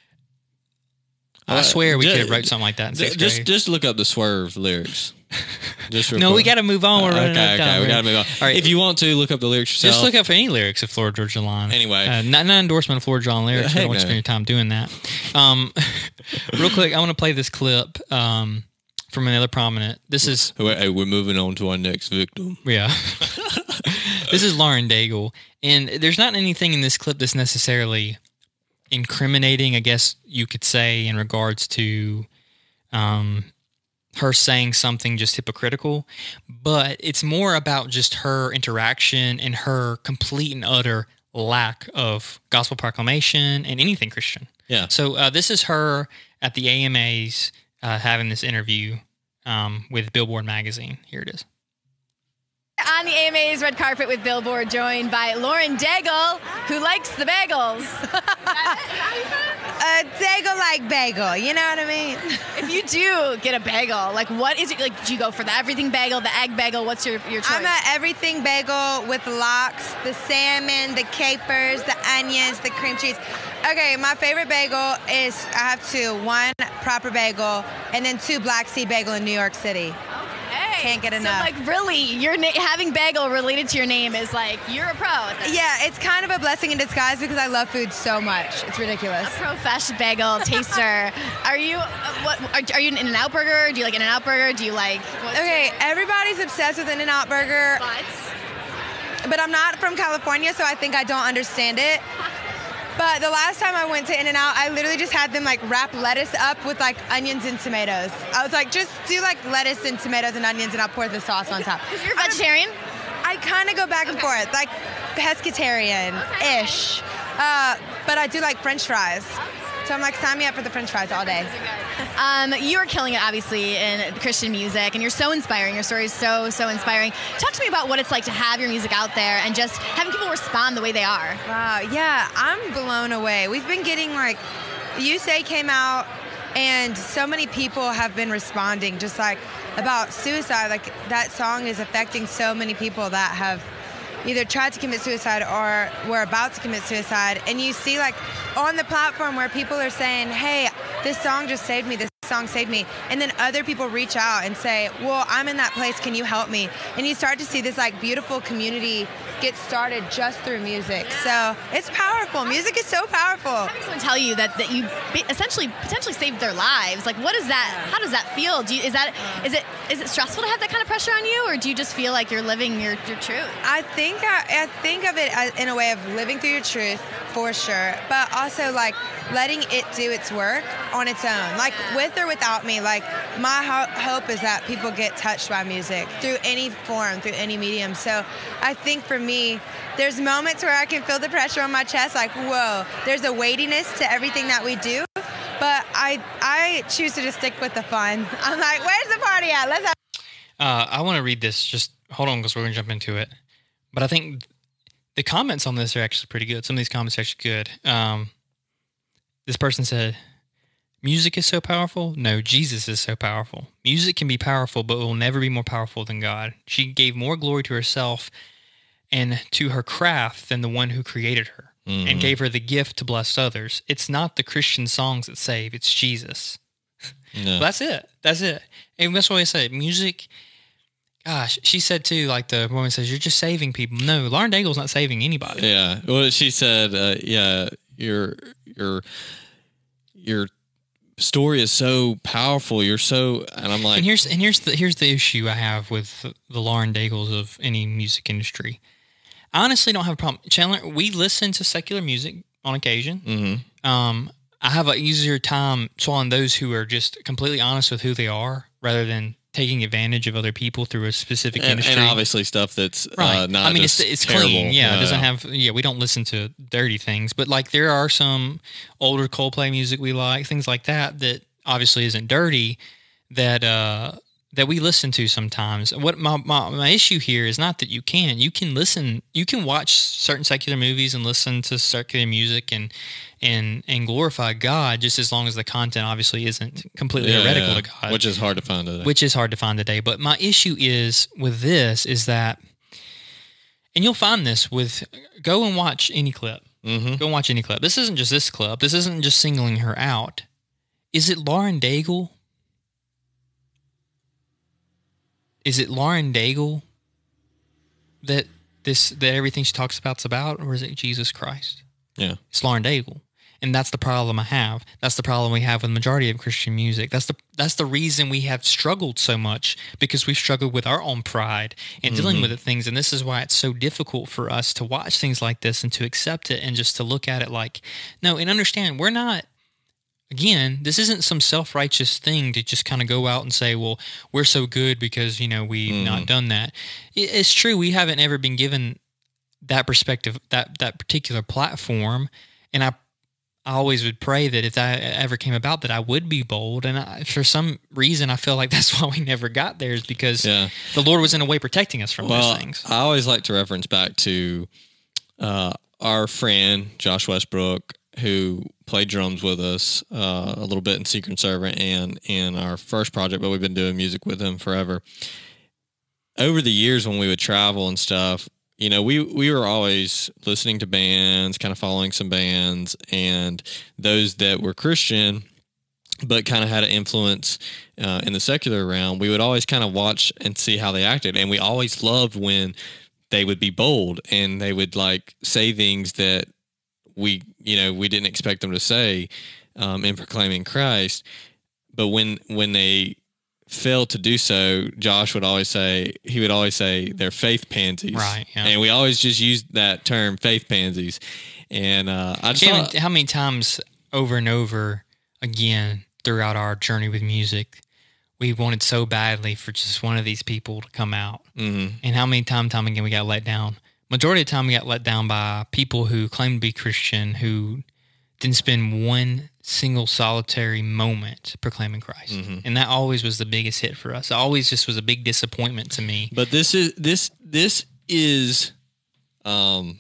I swear we just, could have wrote something like that in sixth just, grade. Just look up the Swerve lyrics. Just no, quick. We got to move on. We're uh, running okay, out of time. okay, we got to move on. All right. If you want to, look up the lyrics yourself. Just look up any lyrics of Florida Georgia Line. Anyway. Uh, not, not endorsement of Florida Georgia Line lyrics. I don't want you to spend your time doing that. Um, real quick, I want to play this clip um, from another prominent. This is... Hey, we're moving on to our next victim. Yeah. This is Lauren Daigle. And there's not anything in this clip that's necessarily incriminating, I guess you could say, in regards to... Um, her saying something just hypocritical, but it's more about just her interaction and her complete and utter lack of gospel proclamation and anything Christian. Yeah. So uh, this is her at the A M As uh, having this interview um, with Billboard magazine. Here it is. On the A M A's red carpet with Billboard, joined by Lauren Daigle, who likes the bagels. A Daigle like bagel, you know what I mean? If you do get a bagel, like what is it? Like, do you go for the everything bagel, the egg bagel? What's your, your choice? I'm a everything bagel with lox, the salmon, the capers, the onions, the cream cheese. Okay, my favorite bagel is, I have two. One proper bagel, and then two black seed bagel in New York City. Can't get enough. So, like, really, your na- having bagel related to your name is like, you're a pro at this. Yeah, it's kind of a blessing in disguise because I love food so much. It's ridiculous. A profesh bagel taster. Are you, uh, what, are, are you an In-N-Out burger? Do you like In-N-Out burger? Do you like... Okay, everybody's obsessed with In-N-Out burger. But? But I'm not from California, so I think I don't understand it. But the last time I went to In-N-Out, I literally just had them like wrap lettuce up with like onions and tomatoes. I was like, just do like lettuce and tomatoes and onions, and I'll pour the sauce on top. Because you're vegetarian? I kind of go back and okay. forth, like pescatarian-ish. Uh, but I do like French fries. So I'm like, sign me up for the French fries all day. Um, you are killing it, obviously, in Christian music, and you're so inspiring. Your story is so, so inspiring. Talk to me about what it's like to have your music out there and just having people respond the way they are. Wow, yeah, I'm blown away. We've been getting, like, You Say came out, and so many people have been responding, just like about suicide. Like, that song is affecting so many people that have either tried to commit suicide or were about to commit suicide. And you see, like, on the platform where people are saying, hey, this song just saved me, this song saved me. And then other people reach out and say, well, I'm in that place. Can you help me? And you start to see this like beautiful community get started just through music. So it's powerful. Music is so powerful. Having someone tell you that, that you essentially potentially saved their lives, like what is that? How does that feel? Do you, is that is it is it stressful to have that kind of pressure on you, or do you just feel like you're living your, your truth? I think I, I think of it as, in a way of living through your truth for sure, but also like letting it do its work on its own, like with or without me. Like my ho- hope is that people get touched by music through any form, through any medium. So I think for me, there's moments where I can feel the pressure on my chest, like, whoa, there's a weightiness to everything that we do, but I I choose to just stick with the fun. I'm like, where's the party at? Let's have Uh, I want to read this. Just hold on, because we're going to jump into it. But I think the comments on this are actually pretty good. Some of these comments are actually good. Um, this person said, music is so powerful? No, Jesus is so powerful. Music can be powerful, but it will never be more powerful than God. She gave more glory to herself and to her craft than the one who created her, mm-hmm. and gave her the gift to bless others. It's not the Christian songs that save, it's Jesus. No. Well, that's it. That's it. And that's what I say. Music, gosh, she said too, like the woman says, you're just saving people. No, Lauren Daigle's not saving anybody. Yeah. Well, she said, uh, yeah, your, your, your story is so powerful. You're so, and I'm like, and here's, and here's the, here's the issue I have with the Lauren Daigles of any music industry. I honestly don't have a problem. Chandler, we listen to secular music on occasion. Mm-hmm. Um, I have an easier time swallowing those who are just completely honest with who they are, rather than taking advantage of other people through a specific and, industry. And obviously stuff that's right. uh, not I mean, just it's, it's terrible. clean. Yeah, yeah, it doesn't have, yeah, we don't listen to dirty things. But like there are some older Coldplay music we like, things like that, that obviously isn't dirty, that uh, that we listen to sometimes. What my, my, my issue here is not that you can. You can listen, you can watch certain secular movies and listen to secular music and and and glorify God, just as long as the content obviously isn't completely yeah, heretical yeah. to God. Which is hard to find today. Which is hard to find today. But my issue is with this is that, and you'll find this with, go and watch any clip. Mm-hmm. Go and watch any clip. This isn't just this clip. This isn't just singling her out. Is it Lauren Daigle? Is it Lauren Daigle that this that everything she talks about is about, or is it Jesus Christ? Yeah, it's Lauren Daigle, and that's the problem I have. That's the problem we have with the majority of Christian music. That's the that's the reason we have struggled so much, because we've struggled with our own pride and mm-hmm. dealing with the things. And this is why it's so difficult for us to watch things like this and to accept it and just to look at it like, no, and understand we're not. Again, this isn't some self-righteous thing to just kind of go out and say, well, we're so good because, you know, we've mm. not done that. It's true. We haven't ever been given that perspective, that, that particular platform. And I, I always would pray that if that ever came about, that I would be bold. And I, for some reason, I feel like that's why we never got there, is because yeah. the Lord was in a way protecting us from well, those things. I always like to reference back to uh, our friend, Josh Westbrook, who played drums with us uh, a little bit in Secret Servant and in our first project, but we've been doing music with him forever. Over the years when we would travel and stuff, you know, we, we were always listening to bands, kind of following some bands, and those that were Christian but kind of had an influence uh, in the secular realm, we would always kind of watch and see how they acted. And we always loved when they would be bold and they would like say things that we, you know, we didn't expect them to say um, in proclaiming Christ. But when when they failed to do so, Josh would always say, he would always say they're faith pansies. Right. Yeah. And we always just used that term, faith pansies. And uh, I just how, thought, many, how many times over and over again throughout our journey with music, we wanted so badly for just one of these people to come out. Mm-hmm. And how many time time again we got let down? Majority of the time we got let down by people who claim to be Christian who didn't spend one single solitary moment proclaiming Christ. Mm-hmm. And that always was the biggest hit for us. It always just was a big disappointment to me. But this is this this is um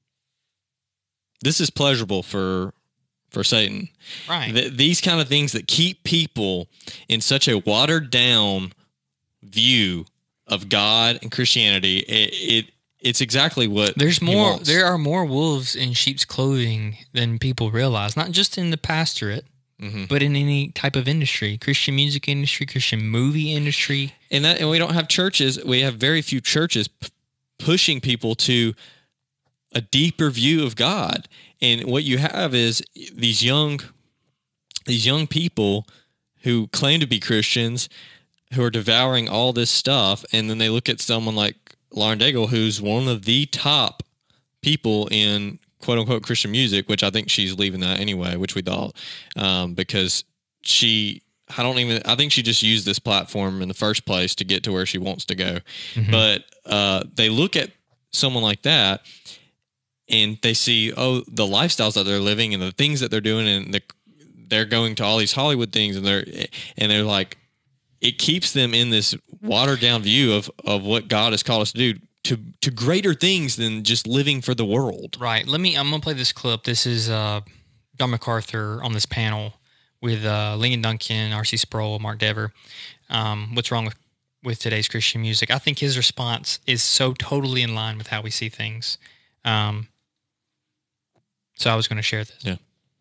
this is pleasurable for for Satan. Right. Th- these kind of things that keep people in such a watered down view of God and Christianity, it, it it's exactly what there's he more. wants. There are more wolves in sheep's clothing than people realize. Not just in the pastorate, Mm-hmm. but in any type of industry, Christian music industry, Christian movie industry. And that, and we don't have churches. We have very few churches p- pushing people to a deeper view of God. And what you have is these young, these young people who claim to be Christians, who are devouring all this stuff, and then they look at someone like Lauren Daigle, who's one of the top people in quote unquote Christian music, which I think she's leaving that anyway, which we thought, um, because she, I don't even, I think she just used this platform in the first place to get to where she wants to go. Mm-hmm. But uh, they look at someone like that and they see, oh, the lifestyles that they're living and the things that they're doing, and the, they're going to all these Hollywood things, and they're, and they're like, it keeps them in this watered down view of, of what God has called us to do. To, to greater things than just living for the world. Right. Let me, I'm going to play this clip. This is uh, John MacArthur on this panel with uh, Lincoln Duncan, R C Sproul, Mark Dever. Um, what's wrong with, with today's Christian music? I think his response is so totally in line with how we see things. Um, so I was going to share this. Yeah.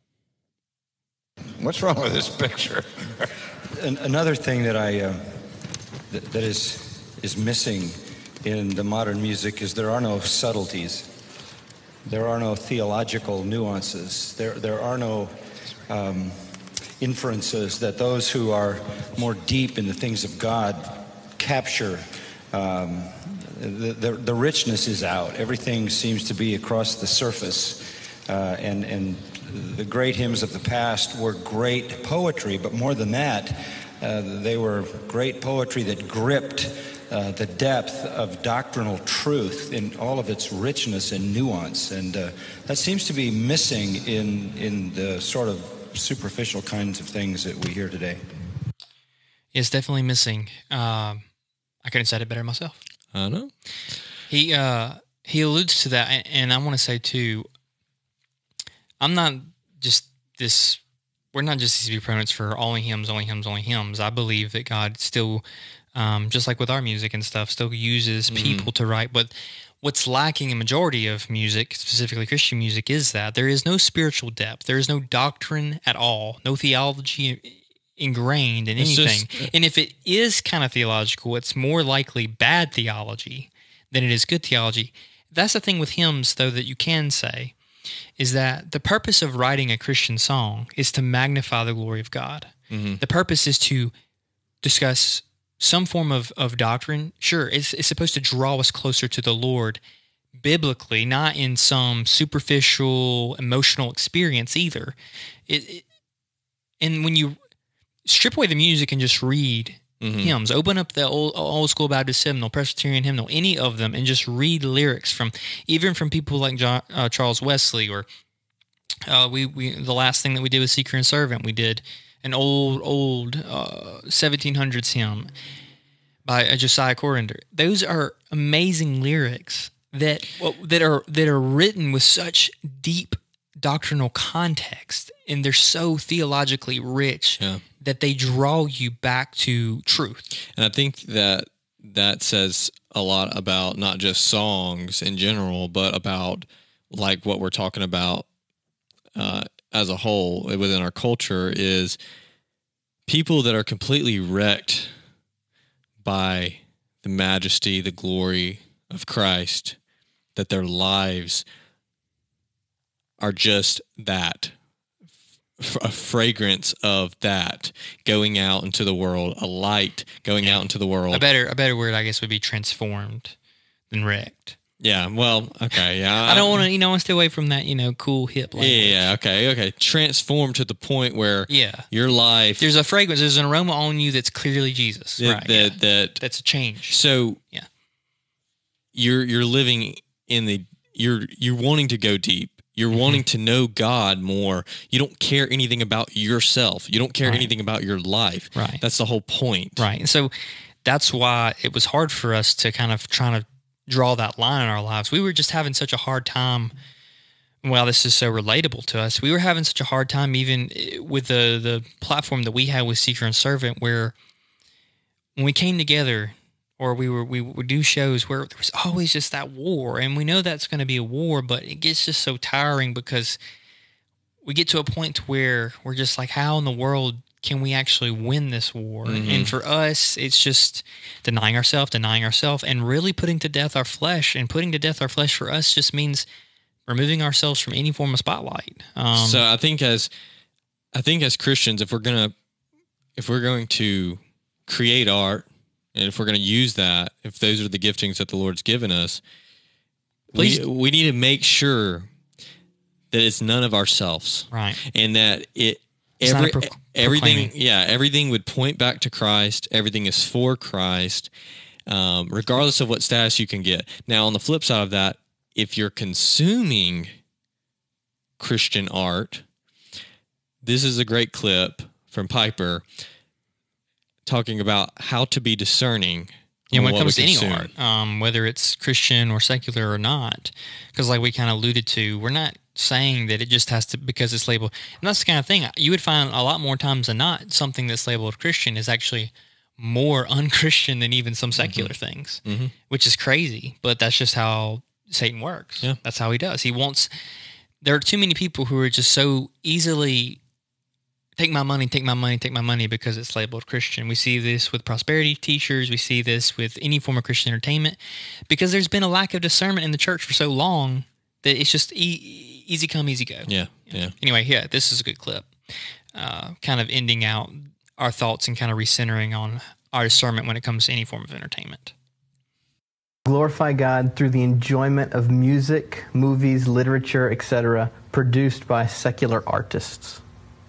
What's wrong with this picture? An- another thing that I uh, th- that is is missing in the modern music is there are no subtleties. There are no theological nuances. There, there are no um, inferences that those who are more deep in the things of God capture. Um, the, the, the richness is out. Everything seems to be across the surface. Uh, and, and the great hymns of the past were great poetry, but more than that, uh, they were great poetry that gripped Uh, the depth of doctrinal truth in all of its richness and nuance, and uh, that seems to be missing in in the sort of superficial kinds of things that we hear today. It's definitely missing. Um, I couldn't have said it better myself. I know. He uh, he alludes to that, and I want to say too, I'm not just this. We're not just these proponents for only hymns, only hymns, only hymns. I believe that God still, um, just like with our music and stuff, still uses Mm-hmm. people to write. But what's lacking in majority of music, specifically Christian music, is that there is no spiritual depth. There is no doctrine at all, no theology ingrained in It's anything. just- and if it is kind of theological, it's more likely bad theology than it is good theology. That's the thing with hymns, though, that you can say, is that the purpose of writing a Christian song is to magnify the glory of God. Mm-hmm. The purpose is to discuss some form of, of doctrine. Sure, it's, it's supposed to draw us closer to the Lord biblically, not in some superficial emotional experience either. It, it, and when you strip away the music and just read Mm-hmm. hymns, open up the old, old school Baptist hymnal, Presbyterian hymnal, any of them, and just read lyrics from, even from people like John, uh, Charles Wesley, or uh, we, we, the last thing that we did with Seeker and Servant, we did an old, old uh, seventeen hundreds hymn by uh, Josiah Corinder. Those are amazing lyrics that that are that are written with such deep doctrinal context, and they're so theologically rich Yeah. that they draw you back to truth. And I think that that says a lot about not just songs in general, but about like what we're talking about uh, as a whole within our culture is people that are completely wrecked by the majesty, the glory of Christ, that their lives are just that, a fragrance of that going out into the world, a light going out into the world. A better a better word, I guess, would be transformed than wrecked. Yeah, well, okay, yeah. I don't want to, you know, I want to stay away from that, you know, cool hip Yeah, language. yeah, okay, okay. Transformed to the point where Yeah. your life There's a fragrance, there's an aroma on you that's clearly Jesus. that, right. that, yeah. that That's a change. so Yeah. you're you're living in the you're you're wanting to go deep. You're Mm-hmm. wanting to know God more. You don't care anything about yourself. You don't care Right. anything about your life. Right. That's the whole point. Right. And so that's why it was hard for us to kind of trying to draw that line in our lives. We were just having such a hard time. Well, this is so relatable to us. We were having such a hard time even with the, the platform that we had with Seeker and Servant, where when we came together or we were we would do shows where there was always just that war. And we know that's going to be a war, but it gets just so tiring because we get to a point where we're just like, how in the world can we actually win this war? Mm-hmm. And for us, it's just denying ourselves, denying ourselves, and really putting to death our flesh. And putting to death our flesh for us just means removing ourselves from any form of spotlight. Um, so I think as I think as Christians, if we're gonna if we're going to create art, and if we're going to use that, if those are the giftings that the Lord's given us, we we need to make sure that it's none of ourselves, right? And that it. It's Every, not a pro- everything, yeah, everything would point back to Christ. Everything is for Christ, um, regardless of what status you can get. Now, on the flip side of that, if you're consuming Christian art, this is a great clip from Piper talking about how to be discerning. Yeah, when it what comes to we any consume. art, um, whether it's Christian or secular or not, because like we kind of alluded to, we're not saying that it just has to, because it's labeled, and that's the kind of thing you would find a lot more times than not, something that's labeled Christian is actually more unchristian than even some secular mm-hmm. things, mm-hmm. which is crazy, but that's just how Satan works. Yeah. That's how he does. He wants, there are too many people who are just so easily take my money, take my money, take my money because it's labeled Christian. We see this with prosperity teachers. We see this with any form of Christian entertainment because there's been a lack of discernment in the church for so long that it's just e- easy come, easy go. Yeah, yeah. Anyway, yeah, this is a good clip. Uh, kind of ending out our thoughts and kind of recentering on our discernment when it comes to any form of entertainment. Glorify God through the enjoyment of music, movies, literature, et cetera, produced by secular artists.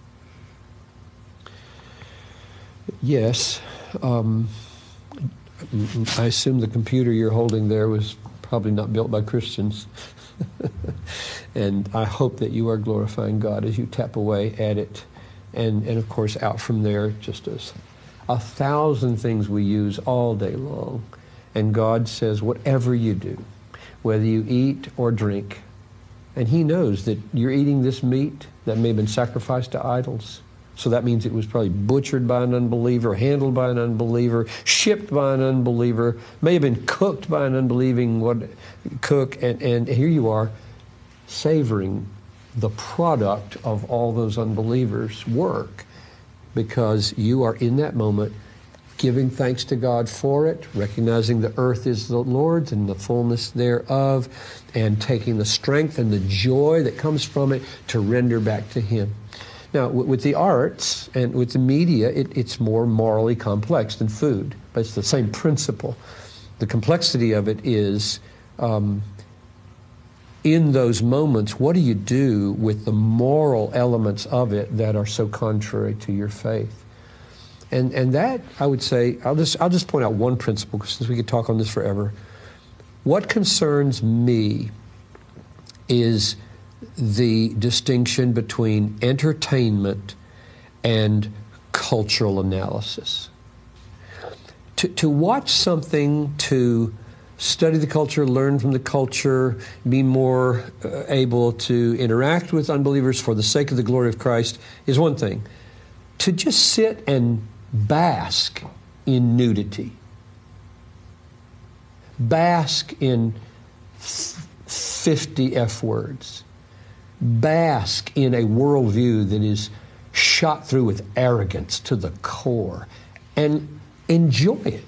Yes. Um, I assume the computer you're holding there was probably not built by Christians. And I hope that you are glorifying God as you tap away at it. And, and of course, out from there, just as a thousand things we use all day long. And God says, whatever you do, whether you eat or drink, and He knows that you're eating this meat that may have been sacrificed to idols. So that means it was probably butchered by an unbeliever, handled by an unbeliever, shipped by an unbeliever, may have been cooked by an unbelieving what, cook, and, and here you are savoring the product of all those unbelievers' work because you are in that moment giving thanks to God for it, recognizing the earth is the Lord's and the fullness thereof, and taking the strength and the joy that comes from it to render back to Him. Now, with the arts and with the media, it, it's more morally complex than food, but it's the same principle. The complexity of it is, um, in those moments, what do you do with the moral elements of it that are so contrary to your faith? And and that, I would say, I'll just I'll just point out one principle, since we could talk on this forever. What concerns me is the distinction between entertainment and cultural analysis. To, to watch something, to study the culture, learn from the culture, be more uh, able to interact with unbelievers for the sake of the glory of Christ is one thing. To just sit and bask in nudity, bask in f- fifty F words, bask in a worldview that is shot through with arrogance to the core, and enjoy it.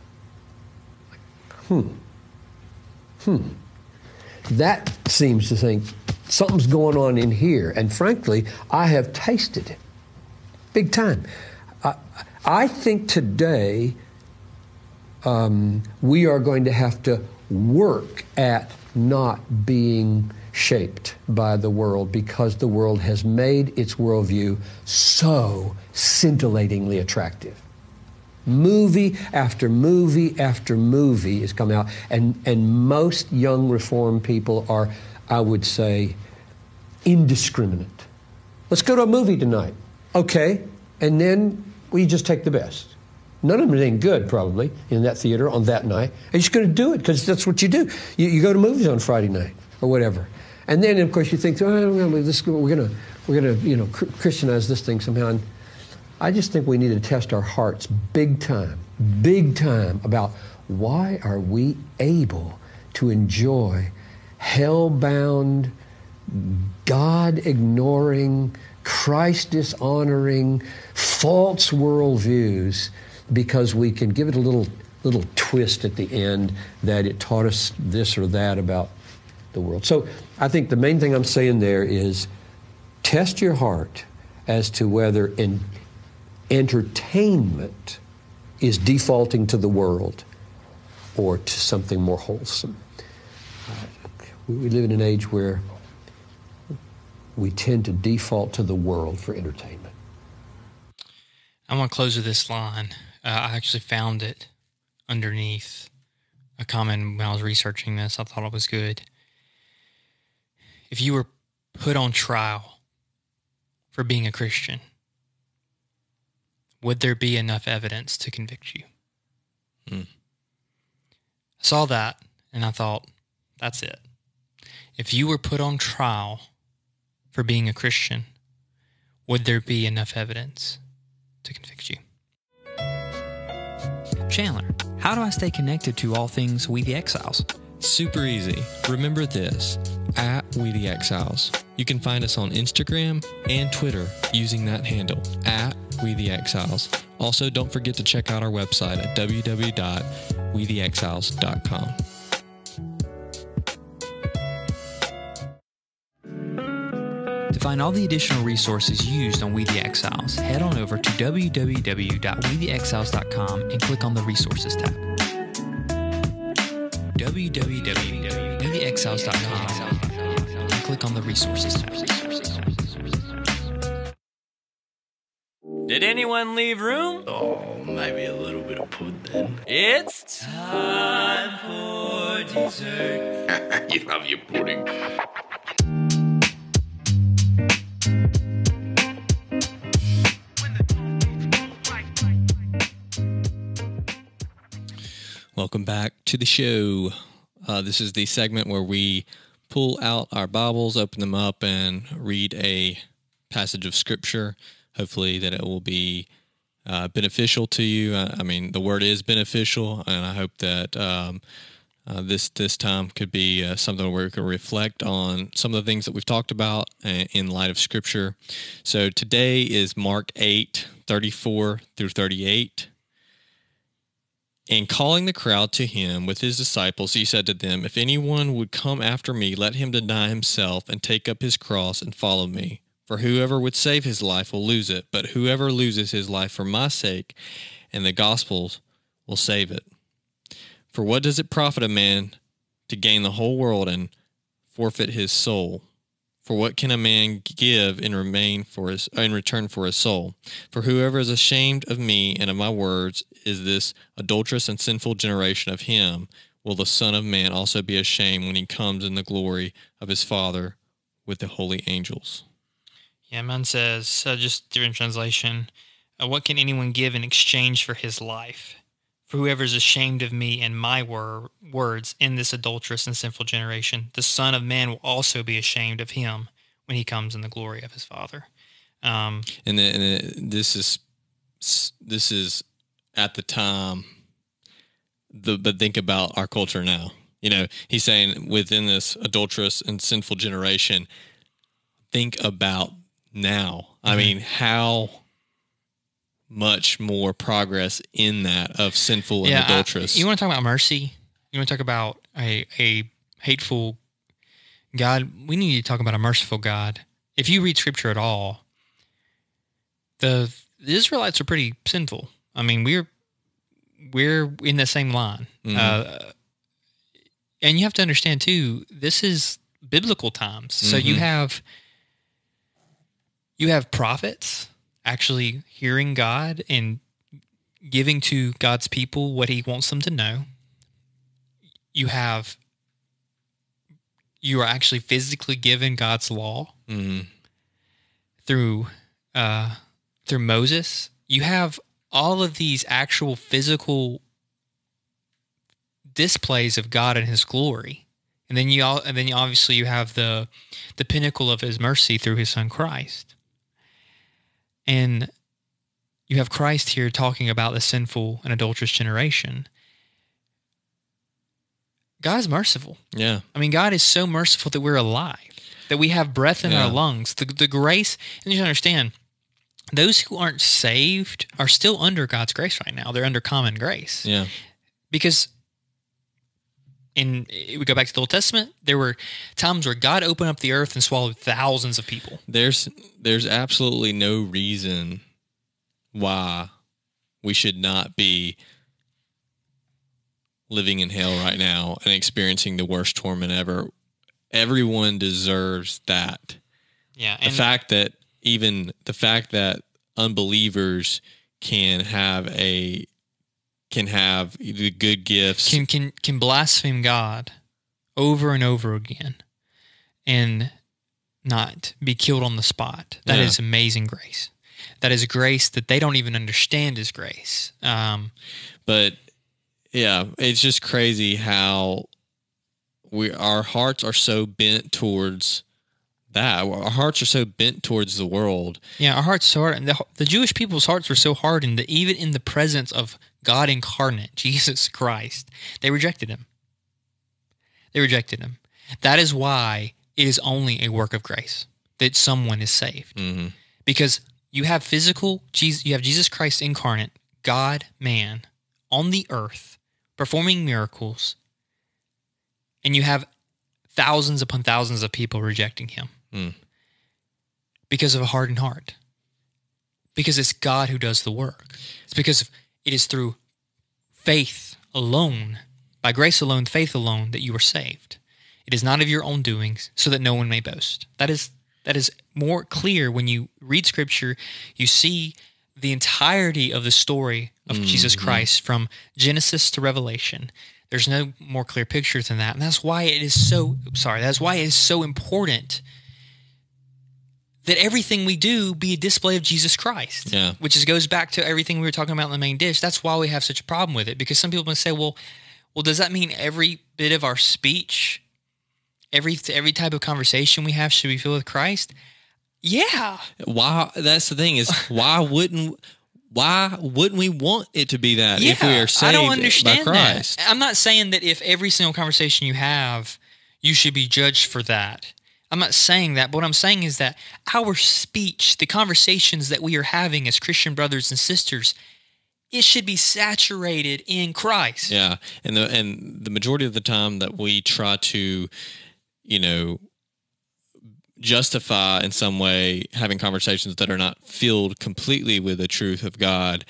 Hmm. Hmm. That seems to think something's going on in here, and frankly, I have tasted it. Big time. I, I think today um, we are going to have to work at not being shaped by the world because the world has made its worldview so scintillatingly attractive. Movie after movie after movie has come out, and, and most young Reformed people are, I would say, indiscriminate. Let's go to a movie tonight. Okay, and then we just take the best. None of them ain't good, probably, in that theater on that night. And you're just going to do it because that's what you do. You, you go to movies on Friday night or whatever. And then, of course, you think, oh, this, we're going to, we're going to, you know, Christianize this thing somehow. And I just think we need to test our hearts big time, big time about why are we able to enjoy hell-bound God-ignoring, Christ-dishonoring, false worldviews because we can give it a little little twist at the end that it taught us this or that about the world. So I think the main thing I'm saying there is test your heart as to whether in entertainment is defaulting to the world or to something more wholesome. Uh, we live in an age where we tend to default to the world for entertainment. I want to close with this line. Uh, I actually found it underneath a comment when I was researching this. I thought it was good. If you were put on trial for being a Christian, would there be enough evidence to convict you? Hmm. I saw that and I thought, that's it. If you were put on trial for being a Christian, would there be enough evidence to convict you? Chandler, how do I stay connected to all things We the Exiles? Super easy. Remember this, at We the Exiles. You can find us on Instagram and Twitter using that handle, at We the Exiles. Also, don't forget to check out our website at w w w dot we the exiles dot com. To find all the additional resources used on We the Exiles, head on over to w w w dot we the exiles dot com and click on the Resources tab. w w w dot we the exiles dot com and click on the Resources tab. Did anyone leave room? Oh, maybe a little bit of pudding. It's time for dessert. You love your pudding. Welcome back to the show. Uh, this is the segment where we pull out our Bibles, open them up, and read a passage of Scripture. Hopefully that it will be uh, beneficial to you. I, I mean, the Word is beneficial, and I hope that um, uh, this this time could be uh, something where we can reflect on some of the things that we've talked about in light of Scripture. So today is Mark eight, thirty-four through thirty-eight. And calling the crowd to him with his disciples, he said to them, "If anyone would come after me, let him deny himself and take up his cross and follow me. For whoever would save his life will lose it, but whoever loses his life for my sake and the gospel's will save it. For what does it profit a man to gain the whole world and forfeit his soul? For what can a man give in remain for his in return for his soul? For whoever is ashamed of me and of my words is this adulterous and sinful generation. Of him will the Son of Man also be ashamed when he comes in the glory of his Father with the holy angels." Yeah, mine says, uh, just different translation, uh, what can anyone give in exchange for his life? For whoever is ashamed of me and my wor- words in this adulterous and sinful generation, the Son of Man will also be ashamed of him when he comes in the glory of his Father. Um, and, the, and the, this is this is at the time. The but think about our culture now. You know, he's saying within this adulterous and sinful generation. Think about now. I mm-hmm. mean, how much more progress in that of sinful and yeah, adulterous. I, you want to talk about mercy? You want to talk about a, a hateful God? We need to talk about a merciful God. If you read Scripture at all, the, the Israelites are pretty sinful. I mean, we're we're in the same line. Mm-hmm. Uh, and you have to understand, too, this is biblical times. So mm-hmm. you have you have prophets actually hearing God and giving to God's people what he wants them to know. You have, you are actually physically given God's law mm-hmm. through, uh, through Moses. You have all of these actual physical displays of God and his glory. And then you all, and then you obviously you have the, the pinnacle of his mercy through his son Christ. And you have Christ here talking about the sinful and adulterous generation. God is merciful. Yeah. I mean, God is so merciful that we're alive. that we have breath in Yeah. our lungs. The, the grace, and you understand, those who aren't saved are still under God's grace right now. They're under common grace. Yeah. Because in we go back to the Old Testament, there were times where God opened up the earth and swallowed thousands of people. There's there's absolutely no reason why we should not be living in hell right now and experiencing the worst torment ever. Everyone deserves that. Yeah, the and- fact that even the fact that unbelievers can have a can have the good gifts Can can can blaspheme God over and over again and not be killed on the spot. That Yeah. is amazing grace. That is grace that they don't even understand is grace. Um, but yeah, it's just crazy how we our hearts are so bent towards that. Our hearts are so bent towards the world. Yeah, our hearts so hard. The, the Jewish people's hearts were so hardened that even in the presence of God incarnate, Jesus Christ, they rejected him. They rejected him. That is why it is only a work of grace that someone is saved. Mm-hmm. Because you have physical, Jesus, you have Jesus Christ incarnate, God, man, on the earth, performing miracles, and you have thousands upon thousands of people rejecting him. Mm. Because of a hardened heart. Because it's God who does the work. It's because of, it is through faith alone, by grace alone, faith alone, that you are saved. It is not of your own doings, so that no one may boast. That is that is more clear when you read Scripture. You see the entirety of the story of Mm-hmm. Jesus Christ from Genesis to Revelation. There's no more clear picture than that, and that's why it is so. Sorry, that's why it is so important that everything we do be a display of Jesus Christ. Yeah. Which is, goes back to everything we were talking about in the main dish. That's why we have such a problem with it, because some people may say, well, well, does that mean every bit of our speech, every every type of conversation we have should be filled with Christ? Yeah. Why? That's the thing is why wouldn't why wouldn't we want it to be that Yeah, if we are saved I don't understand by Christ? that. I'm not saying that if every single conversation you have, you should be judged for that. I'm not saying that, but what I'm saying is that our speech, the conversations that we are having as Christian brothers and sisters, it should be saturated in Christ. Yeah, and the and the majority of the time that we try to, you know, justify in some way having conversations that are not filled completely with the truth of God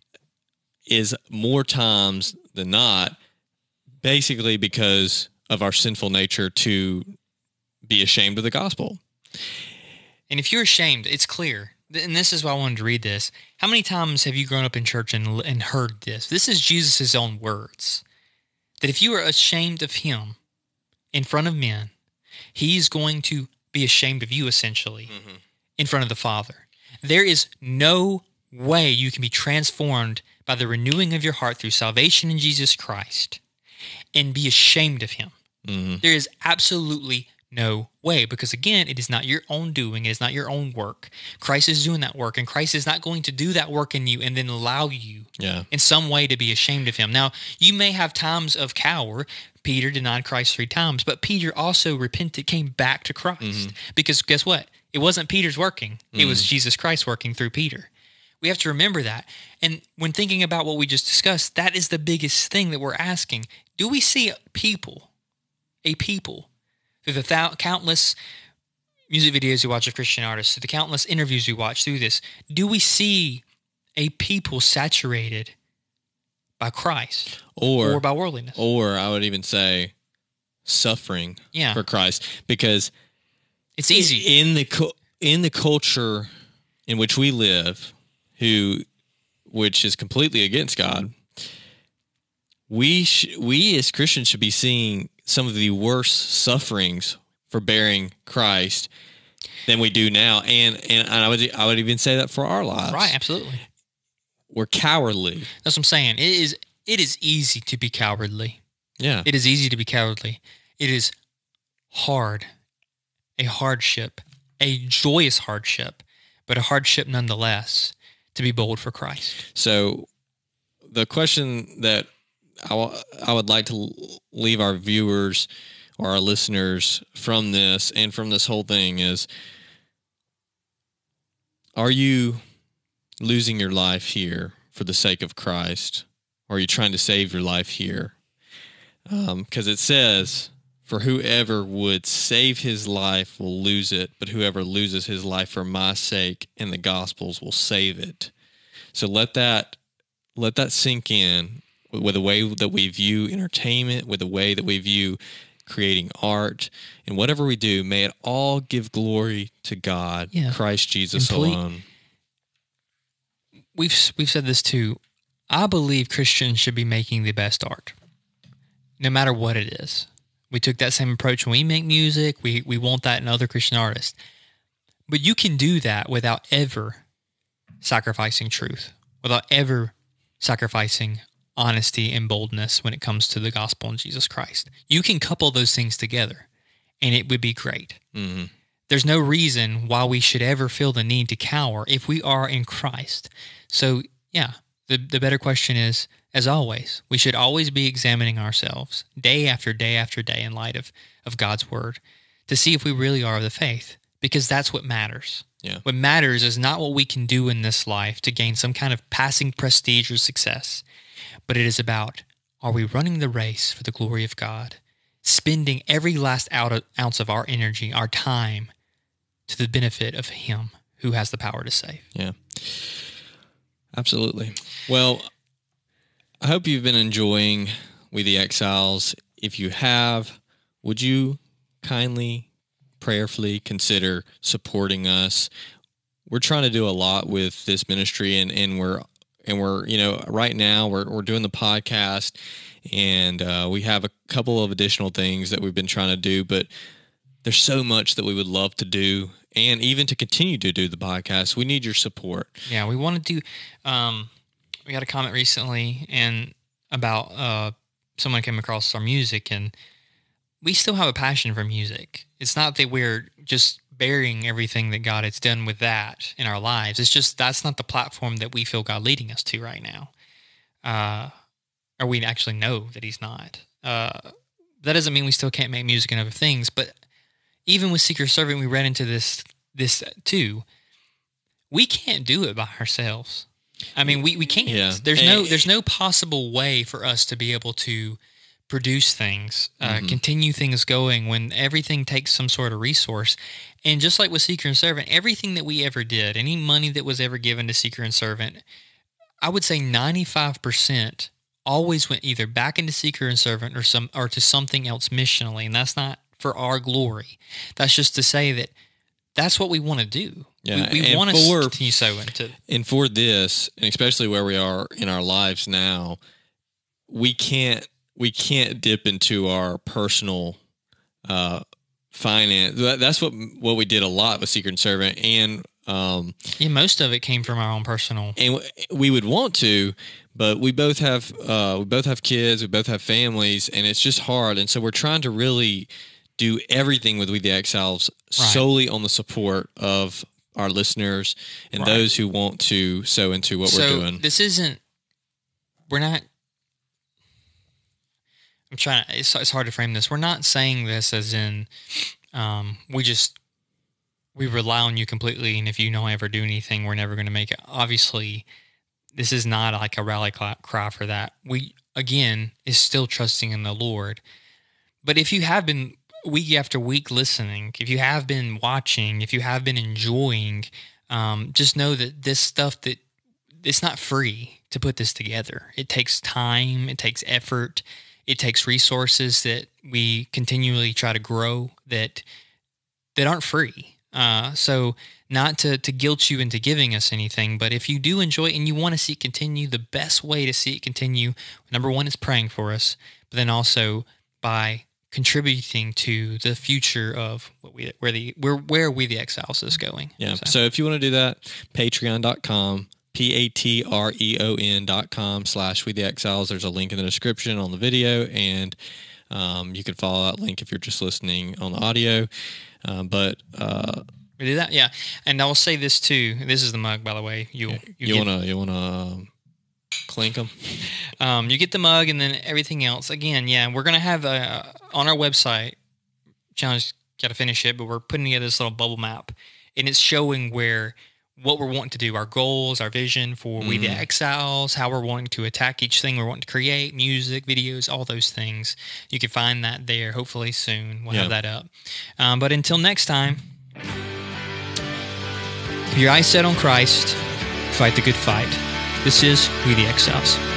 is more times than not basically because of our sinful nature to be ashamed of the gospel. And if you're ashamed, it's clear. And this is why I wanted to read this. How many times have you grown up in church and, and heard this? This is Jesus' own words. That if you are ashamed of him in front of men, he's going to be ashamed of you, essentially, mm-hmm. in front of the Father. There is no way you can be transformed by the renewing of your heart through salvation in Jesus Christ and be ashamed of him. Mm-hmm. There is absolutely no way, because again, it is not your own doing, it is not your own work. Christ is doing that work, and Christ is not going to do that work in you and then allow you yeah. in some way to be ashamed of him. Now, you may have times of cower. Peter denied Christ three times, but Peter also repented, came back to Christ. Mm-hmm. Because guess what? It wasn't Peter's working. Mm-hmm. It was Jesus Christ working through Peter. We have to remember that. And when thinking about what we just discussed, that is the biggest thing that we're asking. Do we see people, a people, through the thou- countless music videos we watch of Christian artists, through the countless interviews we watch through this, do we see a people saturated by Christ or, or by worldliness? Or I would even say suffering yeah. for Christ, because it's easy in the in the culture in which we live, who which is completely against God. We sh- we as Christians should be seeing some of the worst sufferings for bearing Christ than we do now, and and I would I would even say that for our lives. Right, absolutely. We're cowardly. That's what I'm saying. It is it is easy to be cowardly. Yeah. It is easy to be cowardly. It is hard, a hardship, a joyous hardship, but a hardship nonetheless to be bold for Christ. So the question that I, w- I would like to leave our viewers or our listeners from this and from this whole thing is, are you losing your life here for the sake of Christ? Or are you trying to save your life here? Because um, it says, for whoever would save his life will lose it, but whoever loses his life for my sake and the gospel's will save it. So let that let that sink in with the way that we view entertainment, with the way that we view creating art, and whatever we do, may it all give glory to God, Yeah. Christ Jesus Complete- alone. We've we've said this too. I believe Christians should be making the best art, no matter what it is. We took that same approach when we make music. We we want that in other Christian artists. But you can do that without ever sacrificing truth, without ever sacrificing honesty and boldness when it comes to the gospel and Jesus Christ. You can couple those things together, and it would be great. Mm-hmm. There's no reason why we should ever feel the need to cower if we are in Christ. So, yeah, the, the better question is, as always, we should always be examining ourselves day after day after day in light of, of God's word to see if we really are of the faith, because that's what matters. Yeah. What matters is not what we can do in this life to gain some kind of passing prestige or success, but it is about, are we running the race for the glory of God, spending every last out- ounce of our energy, our time, to the benefit of Him who has the power to save. Yeah. Absolutely. Well, I hope you've been enjoying We the Exiles. If you have, would you kindly, prayerfully consider supporting us? We're trying to do a lot with this ministry, and, and we're and we're you know right now we're we're doing the podcast, and uh, we have a couple of additional things that we've been trying to do, but there's so much that we would love to do. And even to continue to do the podcast, we need your support. Yeah, we want to do. Um, we got a comment recently, and about uh, someone came across our music, and we still have a passion for music. It's not that we're just burying everything that God has done with that in our lives. It's just that's not the platform that we feel God leading us to right now, uh, or we actually know that He's not. Uh, that doesn't mean we still can't make music and other things, but even with Seeker Servant, we ran into this this too. We can't do it by ourselves. I mean, we, we can't. Yeah. There's And- no there's no possible way for us to be able to produce things, uh, Mhm. continue things going when everything takes some sort of resource. And just like with Seeker and Servant, everything that we ever did, any money that was ever given to Seeker and Servant, I would say ninety-five percent always went either back into Seeker and Servant or some or to something else missionally, and that's not for our glory. That's just to say that that's what we want to do. Yeah, we we and want to for- continue sowing. To, And for this, and especially where we are in our lives now, we can't we can't dip into our personal uh, finance. That- That's what what we did a lot with Seeker and Servant, and um, yeah, most of it came from our own personal. and w- we would want to, but we both have uh, we both have kids, we both have families, and it's just hard. And so we're trying to really do everything with We the Exiles solely on the support of our listeners and Right. those who want to sow into what so we're doing. this isn't. We're not. I'm trying. To, it's it's hard to frame this. We're not saying this as in um, we just we rely on you completely, and if you don't ever do anything, we're never going to make it. Obviously, this is not like a rally cla- cry for that. We again is still trusting in the Lord. But if you have been week after week listening, if you have been watching, if you have been enjoying, um, just know that this stuff that it's not free to put this together. It takes time. It takes effort. It takes resources that we continually try to grow that that aren't free. Uh, so not to, to guilt you into giving us anything, but if you do enjoy it and you want to see it continue, the best way to see it continue, number one, is praying for us, but then also by contributing to the future of what we where the where where We the Exiles is going. Yeah. So. so if you want to do that, patreon dot com, P A T R E O N dot com slash We the Exiles. There's a link in the description on the video, and um, you can follow that link if you're just listening on the audio. Uh, but uh, we do that, yeah. And I will say this too. This is the mug, by the way. You you, you, you get- wanna you wanna um, clink them. Um, you get the mug and then everything else. Again, yeah, we're going to have a, on our website, John's got to finish it, but we're putting together this little bubble map, and it's showing where what we're wanting to do, our goals, our vision for We the Mm. Exiles, how we're wanting to attack each thing we're wanting to create, music, videos, all those things. You can find that there hopefully soon. We'll Yeah. have that up. Um, but until next time, keep your eyes set on Christ, fight the good fight. This is We the Exiles.